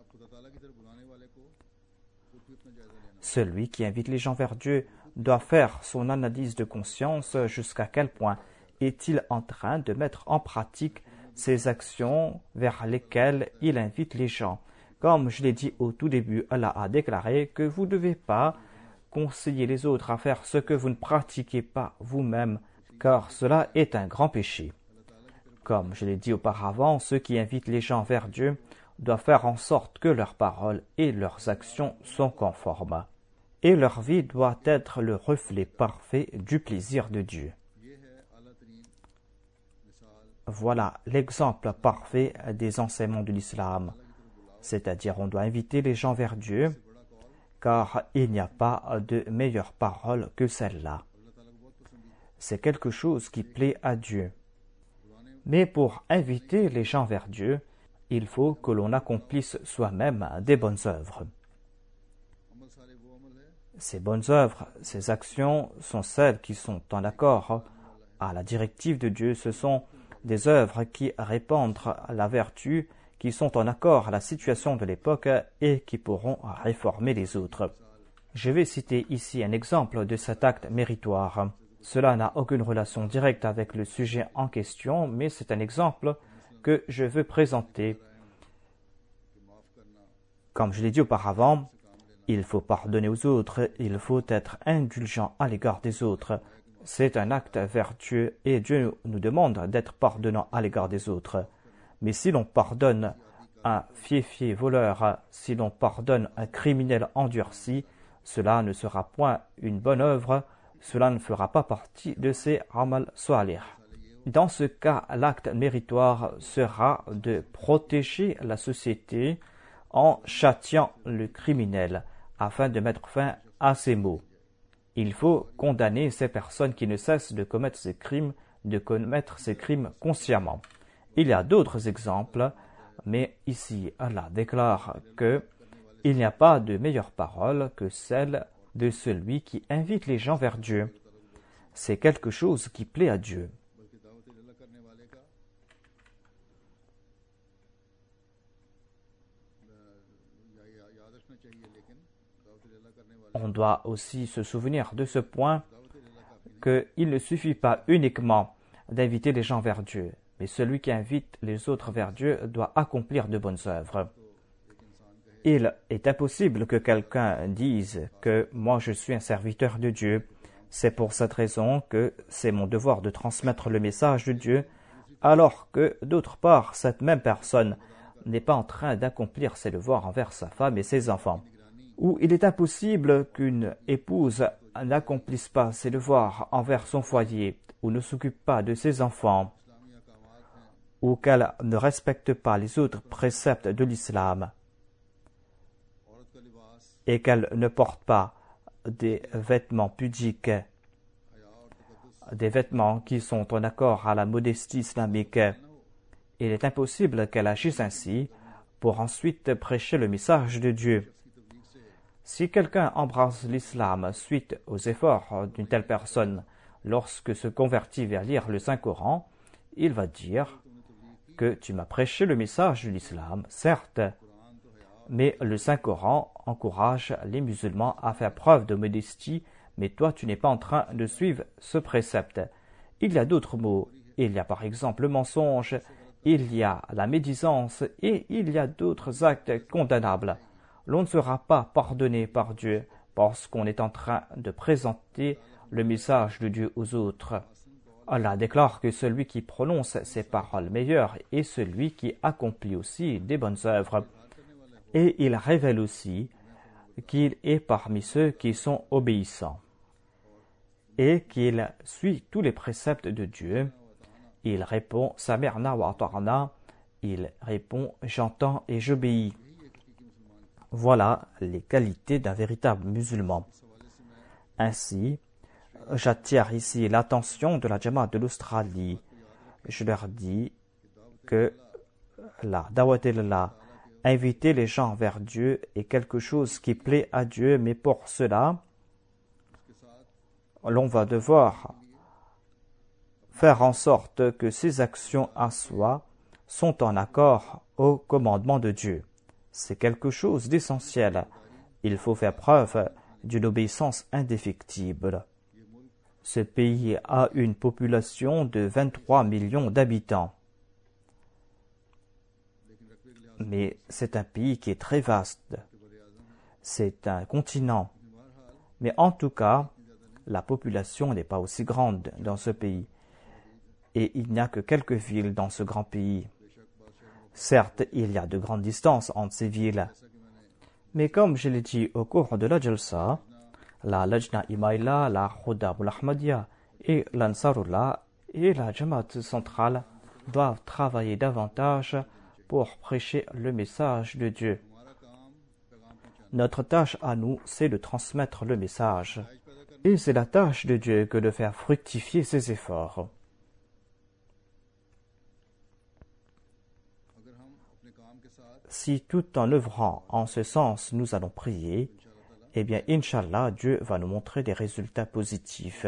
Celui qui invite les gens vers Dieu doit faire son analyse de conscience jusqu'à quel point est-il en train de mettre en pratique ces actions vers lesquelles il invite les gens. Comme je l'ai dit au tout début, Allah a déclaré que vous ne devez pas conseiller les autres à faire ce que vous ne pratiquez pas vous-même, car cela est un grand péché. Comme je l'ai dit auparavant, ceux qui invitent les gens vers Dieu doivent faire en sorte que leurs paroles et leurs actions sont conformes. Et leur vie doit être le reflet parfait du plaisir de Dieu. Voilà l'exemple parfait des enseignements de l'islam. C'est-à-dire, on doit inviter les gens vers Dieu, car il n'y a pas de meilleure parole que celle-là. C'est quelque chose qui plaît à Dieu. Mais pour inviter les gens vers Dieu, il faut que l'on accomplisse soi-même des bonnes œuvres. Ces bonnes œuvres, ces actions sont celles qui sont en accord à la directive de Dieu. Ce sont des œuvres qui répandent la vertu, qui sont en accord à la situation de l'époque et qui pourront réformer les autres. Je vais citer ici un exemple de cet acte méritoire. Cela n'a aucune relation directe avec le sujet en question, mais c'est un exemple que je veux présenter. Comme je l'ai dit auparavant, il faut pardonner aux autres, il faut être indulgent à l'égard des autres. C'est un acte vertueux et Dieu nous demande d'être pardonnant à l'égard des autres. Mais si l'on pardonne un fiéfié voleur, si l'on pardonne un criminel endurci, cela ne sera point une bonne œuvre, cela ne fera pas partie de ces amal salih. Dans ce cas, l'acte méritoire sera de protéger la société en châtiant le criminel, afin de mettre fin à ces maux. Il faut condamner ces personnes qui ne cessent de commettre ces crimes, de commettre ces crimes consciemment. Il y a d'autres exemples, mais ici Allah déclare que il n'y a pas de meilleure parole que celle de celui qui invite les gens vers Dieu. C'est quelque chose qui plaît à Dieu. On doit aussi se souvenir de ce point qu'il ne suffit pas uniquement d'inviter les gens vers Dieu, mais celui qui invite les autres vers Dieu doit accomplir de bonnes œuvres. Il est impossible que quelqu'un dise que moi je suis un serviteur de Dieu. C'est pour cette raison que c'est mon devoir de transmettre le message de Dieu alors que, d'autre part, cette même personne n'est pas en train d'accomplir ses devoirs envers sa femme et ses enfants. Ou il est impossible qu'une épouse n'accomplisse pas ses devoirs envers son foyer, ou ne s'occupe pas de ses enfants, ou qu'elle ne respecte pas les autres préceptes de l'islam, et qu'elle ne porte pas des vêtements pudiques, des vêtements qui sont en accord à la modestie islamique. Il est impossible qu'elle agisse ainsi pour ensuite prêcher le message de Dieu. Si quelqu'un embrasse l'islam suite aux efforts d'une telle personne lorsque se convertit vers lire le Saint-Coran, il va dire que tu m'as prêché le message de l'islam, certes, mais le Saint-Coran encourage les musulmans à faire preuve de modestie, mais toi tu n'es pas en train de suivre ce précepte. Il y a d'autres mots, il y a par exemple le mensonge, il y a la médisance et il y a d'autres actes condamnables. L'on ne sera pas pardonné par Dieu parce qu'on est en train de présenter le message de Dieu aux autres. Allah déclare que celui qui prononce ces paroles meilleures est celui qui accomplit aussi des bonnes œuvres. Et il révèle aussi qu'il est parmi ceux qui sont obéissants et qu'il suit tous les préceptes de Dieu. Il répond « Samirna wa ata'na » il répond « J'entends et j'obéis ». Voilà les qualités d'un véritable musulman. Ainsi, j'attire ici l'attention de la Jamaat de l'Australie. Je leur dis que la Dawat ilallah, inviter les gens vers Dieu est quelque chose qui plaît à Dieu, mais pour cela, l'on va devoir faire en sorte que ces actions à soi sont en accord au commandement de Dieu. C'est quelque chose d'essentiel. Il faut faire preuve d'une obéissance indéfectible. Ce pays a une population de vingt-trois millions d'habitants. Mais c'est un pays qui est très vaste. C'est un continent. Mais en tout cas, la population n'est pas aussi grande dans ce pays. Et il n'y a que quelques villes dans ce grand pays. Certes, il y a de grandes distances entre ces villes. Mais comme je l'ai dit au cours de la Jalsa, la Lajna Imaila, la Khuda Ahmadiyya et l'Ansarullah et la Jamaat centrale doivent travailler davantage pour prêcher le message de Dieu. Notre tâche à nous, c'est de transmettre le message. Et c'est la tâche de Dieu que de faire fructifier ses efforts. Si tout en œuvrant en ce sens nous allons prier, eh bien, Inch'Allah, Dieu va nous montrer des résultats positifs.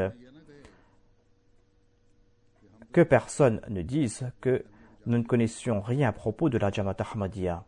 Que personne ne dise que nous ne connaissions rien à propos de la Jamaat Ahmadiyya.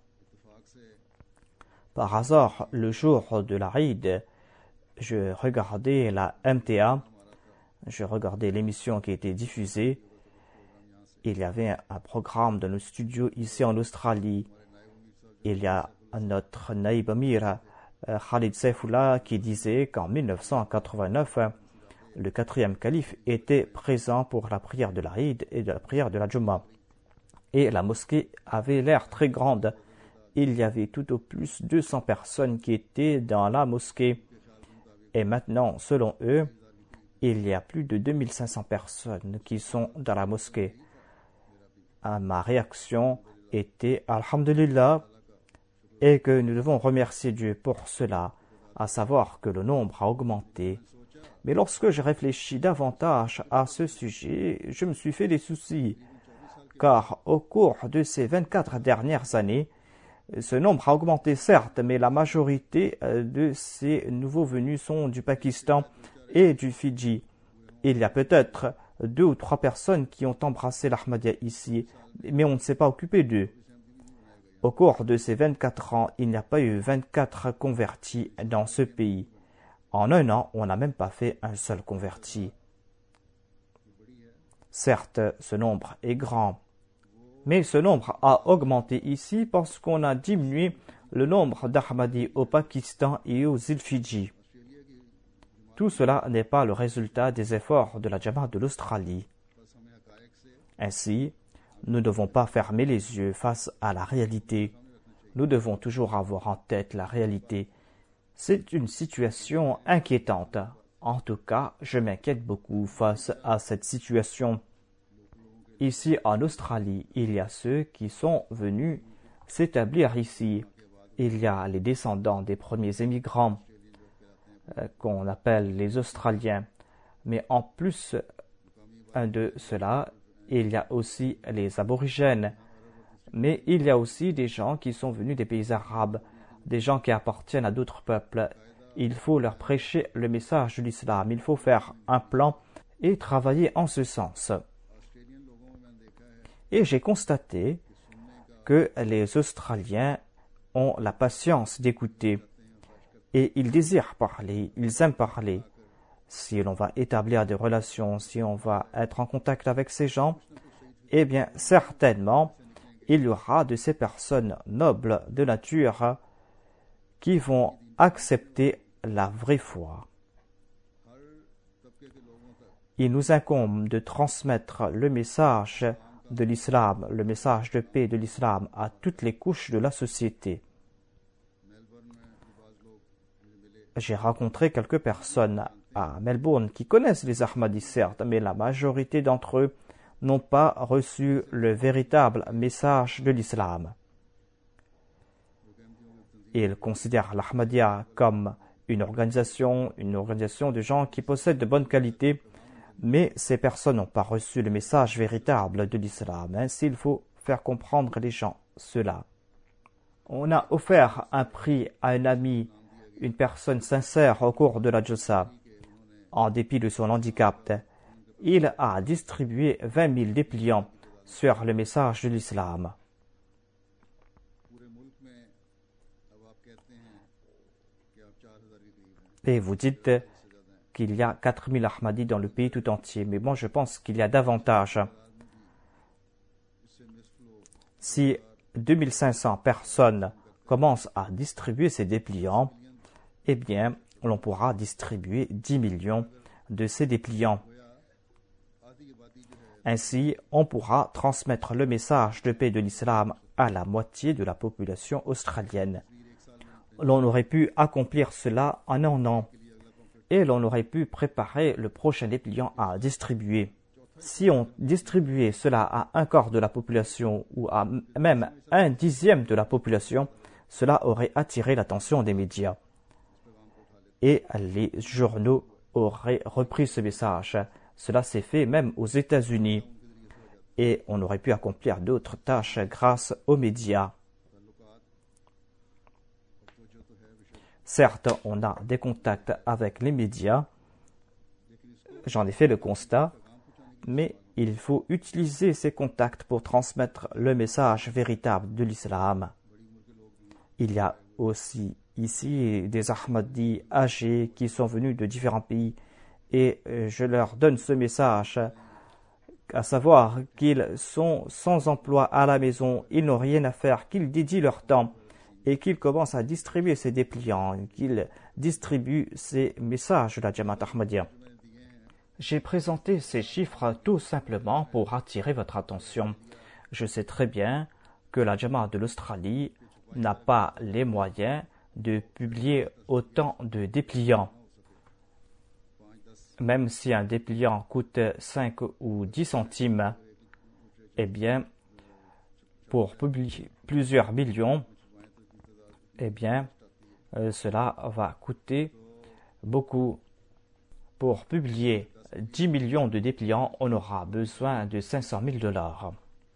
Par hasard, le jour de la Eid, je regardais la M T A, je regardais l'émission qui était diffusée. Il y avait un programme dans le studio ici en Australie. Il y a notre Naïb Amir Khalid Saifullah qui disait qu'en mille neuf cent quatre-vingt-neuf, le quatrième calife était présent pour la prière de la Eid et de la prière de la Jumma. Et la mosquée avait l'air très grande. Il y avait tout au plus deux cents personnes qui étaient dans la mosquée. Et maintenant, selon eux, il y a plus de deux mille cinq cents personnes qui sont dans la mosquée. À ma réaction était « Alhamdulillah » et que nous devons remercier Dieu pour cela, à savoir que le nombre a augmenté. Mais lorsque je réfléchis davantage à ce sujet, je me suis fait des soucis, car au cours de ces vingt-quatre dernières années, ce nombre a augmenté certes, mais la majorité de ces nouveaux venus sont du Pakistan et du Fidji. Il y a peut-être deux ou trois personnes qui ont embrassé l'Ahmadiyya ici, mais on ne s'est pas occupé d'eux. Au cours de ces vingt-quatre ans, il n'y a pas eu vingt-quatre convertis dans ce pays. En un an, on n'a même pas fait un seul converti. Certes, ce nombre est grand, mais ce nombre a augmenté ici parce qu'on a diminué le nombre d'Ahmadis au Pakistan et aux îles Fidji. Tout cela n'est pas le résultat des efforts de la Jamaat de l'Australie. Ainsi, nous ne devons pas fermer les yeux face à la réalité. Nous devons toujours avoir en tête la réalité. C'est une situation inquiétante. En tout cas, je m'inquiète beaucoup face à cette situation. Ici, en Australie, il y a ceux qui sont venus s'établir ici. Il y a les descendants des premiers émigrants, euh, qu'on appelle les Australiens. Mais en plus de cela, il y a aussi les aborigènes. Mais il y a aussi des gens qui sont venus des pays arabes, des gens qui appartiennent à d'autres peuples. Il faut leur prêcher le message de l'islam. Il faut faire un plan et travailler en ce sens. Et j'ai constaté que les Australiens ont la patience d'écouter et ils désirent parler, ils aiment parler. Si l'on va établir des relations, si on va être en contact avec ces gens, eh bien certainement il y aura de ces personnes nobles de nature qui vont accepter la vraie foi. Il nous incombe de transmettre le message de l'islam, le message de paix de l'islam à toutes les couches de la société. J'ai rencontré quelques personnes à Melbourne qui connaissent les Ahmadis, certes, mais la majorité d'entre eux n'ont pas reçu le véritable message de l'islam. Ils considèrent l'Ahmadiyya comme une organisation, une organisation de gens qui possèdent de bonnes qualités, mais ces personnes n'ont pas reçu le message véritable de l'islam. Ainsi, il faut faire comprendre les gens cela. On a offert un prix à un ami, une personne sincère au cours de la Jalsa. En dépit de son handicap, il a distribué vingt mille dépliants sur le message de l'islam. Et vous dites qu'il y a quatre mille Ahmadis dans le pays tout entier, mais moi je pense qu'il y a davantage. Si deux mille cinq cents personnes commencent à distribuer ces dépliants, eh bien, l'on pourra distribuer dix millions de ces dépliants. Ainsi, on pourra transmettre le message de paix de l'islam à la moitié de la population australienne. L'on aurait pu accomplir cela en un an et l'on aurait pu préparer le prochain dépliant à distribuer. Si on distribuait cela à un quart de la population ou à même un dixième de la population, cela aurait attiré l'attention des médias. Et les journaux auraient repris ce message. Cela s'est fait même aux États-Unis. Et on aurait pu accomplir d'autres tâches grâce aux médias. Certes, on a des contacts avec les médias. J'en ai fait le constat. Mais il faut utiliser ces contacts pour transmettre le message véritable de l'islam. Il y a aussi ici des Ahmadis âgés qui sont venus de différents pays et je leur donne ce message, à savoir qu'ils sont sans emploi à la maison, ils n'ont rien à faire, qu'ils dédient leur temps et qu'ils commencent à distribuer ces dépliants, qu'ils distribuent ces messages de la Jamaat Ahmadiyya. J'ai présenté ces chiffres tout simplement pour attirer votre attention. Je sais très bien que la Jamaat de l'Australie n'a pas les moyens de publier autant de dépliants. Même si un dépliant coûte cinq ou dix centimes, eh bien, pour publier plusieurs millions, eh bien, euh, cela va coûter beaucoup. Pour publier dix millions de dépliants, on aura besoin de cinq cent mille dollars.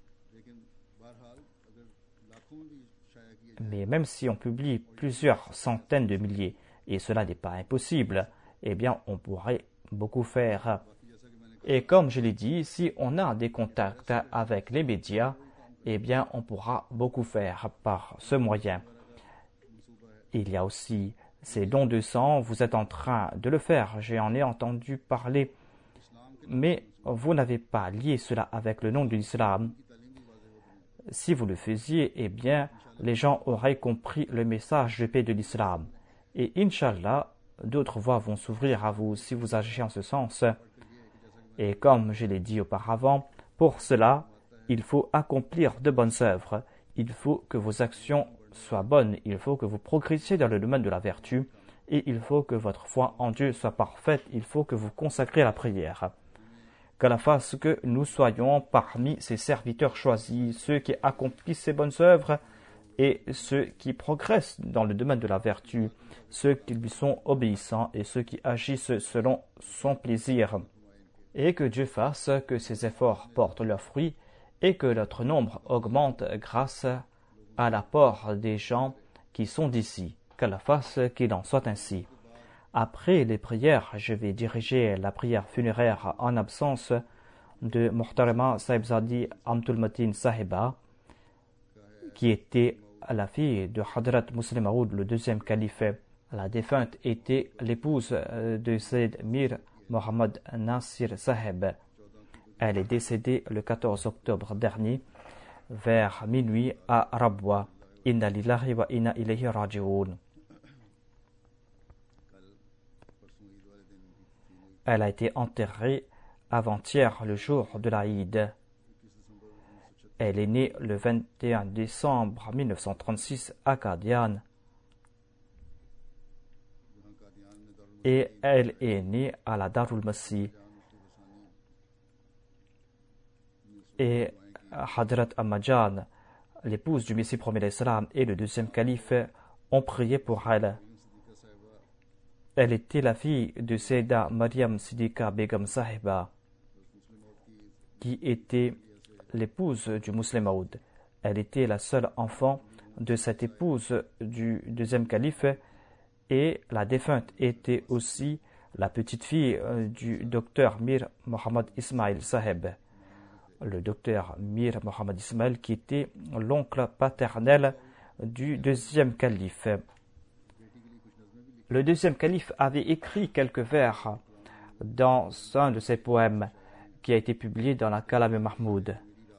Mais même si on publie plusieurs centaines de milliers, et cela n'est pas impossible, eh bien, on pourrait beaucoup faire. Et comme je l'ai dit, si on a des contacts avec les médias, eh bien, on pourra beaucoup faire par ce moyen. Il y a aussi ces dons de sang, vous êtes en train de le faire, j'en ai entendu parler, mais vous n'avez pas lié cela avec le nom de l'islam. Si vous le faisiez, eh bien, les gens auraient compris le message de paix de l'islam. Et Inch'Allah, d'autres voies vont s'ouvrir à vous si vous agissez en ce sens. Et comme je l'ai dit auparavant, pour cela, il faut accomplir de bonnes œuvres, il faut que vos actions soient bonnes, il faut que vous progressiez dans le domaine de la vertu, et il faut que votre foi en Dieu soit parfaite, il faut que vous consacriez la prière. Qu'Allah fasse que nous soyons parmi ses serviteurs choisis, ceux qui accomplissent ces bonnes œuvres et ceux qui progressent dans le domaine de la vertu, ceux qui lui sont obéissants et ceux qui agissent selon son plaisir. Et que Dieu fasse que ces efforts portent leurs fruits et que notre nombre augmente grâce à l'apport des gens qui sont d'ici. Qu'Allah fasse qu'il en soit ainsi. Après les prières, je vais diriger la prière funéraire en absence de Muhtarama Sahibzadi Amtul Matin Sahiba, qui était la fille de Hadrat Muslim Maud, le deuxième calife. La défunte était l'épouse de Sayyid Mir Mohammad Nasir Sahib. Elle est décédée le quatorze octobre dernier, vers minuit à Rabwa. Inna lillahi wa inna ilayhi raji'un. Elle a été enterrée avant-hier, le jour de l'Aïd. Elle est née le vingt et un décembre mille neuf cent trente-six à Qadian. Et elle est née à la Darul Masih. Et Hadrat Ammajan, l'épouse du Messie premier d'Islam et le deuxième calife, ont prié pour elle. Elle était la fille de Sayyida Maryam Siddiqa Begum Sahiba, qui était l'épouse du Muslim Maud. Elle était la seule enfant de cette épouse du deuxième calife et la défunte était aussi la petite fille du docteur Mir Mohammad Ismail Sahib. Le docteur Mir Mohammad Ismail qui était l'oncle paternel du deuxième calife. Le deuxième calife avait écrit quelques vers dans un de ses poèmes qui a été publié dans la Kalam Mahmoud.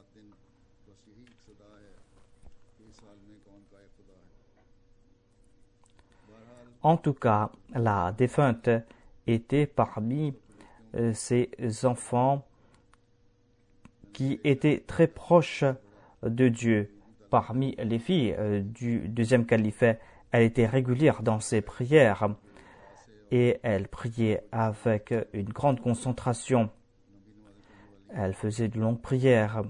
En tout cas, la défunte était parmi euh, ses enfants qui étaient très proches de Dieu. Parmi les filles euh, du deuxième calife, elle était régulière dans ses prières et elle priait avec une grande concentration. Elle faisait de longues prières.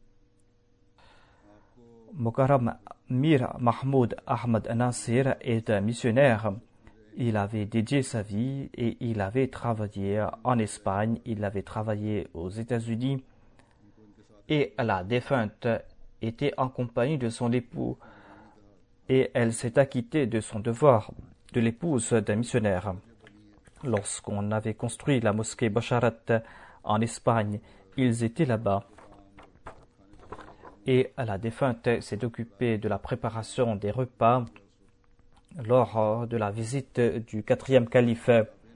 Mukarram Mir Mahmoud Ahmad Nasir est un missionnaire. Il avait dédié sa vie et il avait travaillé en Espagne, il avait travaillé aux États-Unis et la défunte était en compagnie de son époux et elle s'est acquittée de son devoir de l'épouse d'un missionnaire. Lorsqu'on avait construit la mosquée Basharat en Espagne, ils étaient là-bas. Et la défunte s'est occupée de la préparation des repas lors de la visite du quatrième calife.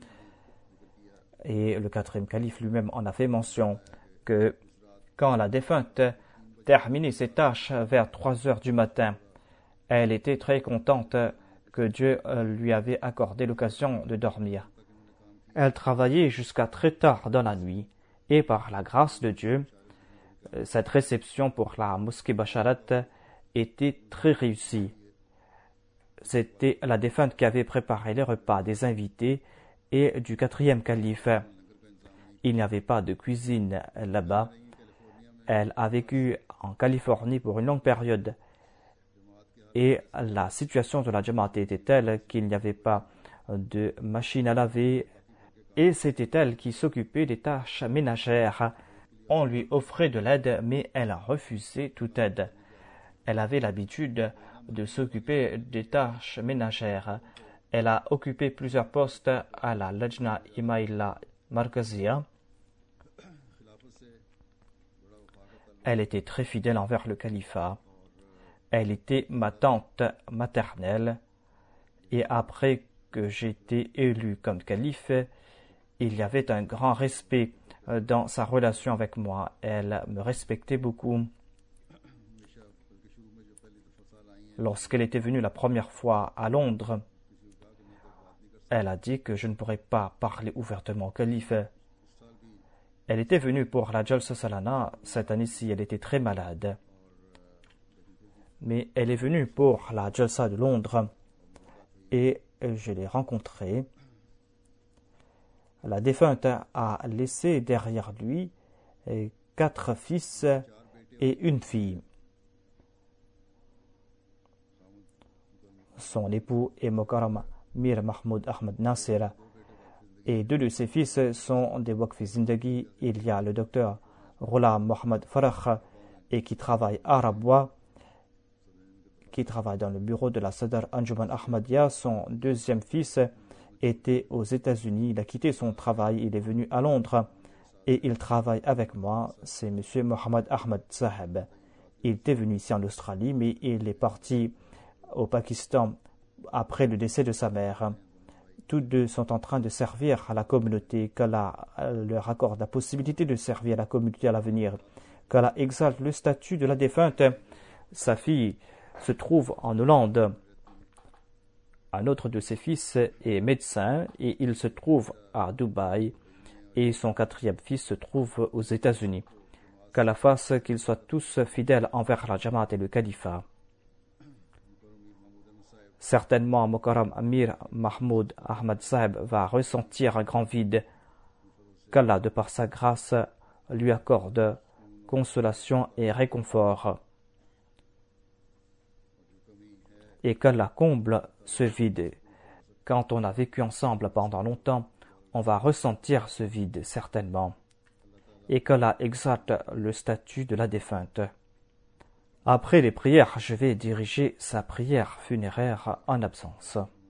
Et le quatrième calife lui-même en a fait mention que quand la défunte terminait ses tâches vers trois heures du matin, elle était très contente que Dieu lui avait accordé l'occasion de dormir. Elle travaillait jusqu'à très tard dans la nuit et par la grâce de Dieu, cette réception pour la mosquée Basharat était très réussie. C'était la défunte qui avait préparé les repas des invités et du quatrième calife. Il n'y avait pas de cuisine là-bas. Elle a vécu en Californie pour une longue période et la situation de la Jamaat était telle qu'il n'y avait pas de machine à laver et c'était elle qui s'occupait des tâches ménagères. On lui offrait de l'aide mais elle a refusé toute aide. Elle avait l'habitude de s'occuper des tâches ménagères. Elle a occupé plusieurs postes à la Lajna Imaïla Markazia. Elle était très fidèle envers le califat. Elle était ma tante maternelle et après que j'ai été élu comme calife, il y avait un grand respect dans sa relation avec moi. Elle me respectait beaucoup. Lorsqu'elle était venue la première fois à Londres, elle a dit que je ne pourrais pas parler ouvertement au calife. Elle était venue pour la Jalsa Salana. Cette année-ci, elle était très malade. Mais elle est venue pour la Jalsa de Londres et je l'ai rencontrée. La défunte a laissé derrière lui quatre fils et une fille. Son époux est Mokaram Mir Mahmoud Ahmed Nasser et deux de ses fils sont des Waqf Zindagi. Il y a le docteur Ghulam Mohamed Farah et qui travaille à Rabwa, qui travaille dans le bureau de la Sadr Anjuman Ahmadiyya. Son deuxième fils était aux États-Unis. Il a quitté son travail, il est venu à Londres et il travaille avec moi. C'est M. Mohamed Ahmed Saheb. Il était venu ici en Australie, mais il est parti au Pakistan après le décès de sa mère. Tous deux sont en train de servir à la communauté. Qu'Allah leur accorde la possibilité de servir à la communauté à l'avenir. Qu'Allah exalte le statut de la défunte. Sa fille se trouve en Hollande. Un autre de ses fils est médecin et il se trouve à Dubaï. Et son quatrième fils se trouve aux États-Unis. Qu'Allah fasse qu'ils soient tous fidèles envers la Jamaat et le califat. Certainement, Mokaram Amir Mahmoud Ahmad Saheb va ressentir un grand vide. Qu'Allah, de par sa grâce, lui accorde consolation et réconfort. Et qu'Allah comble ce vide. Quand on a vécu ensemble pendant longtemps, on va ressentir ce vide certainement. Et qu'Allah exalte le statut de la défunte. Après les prières, je vais diriger sa prière funéraire en absence.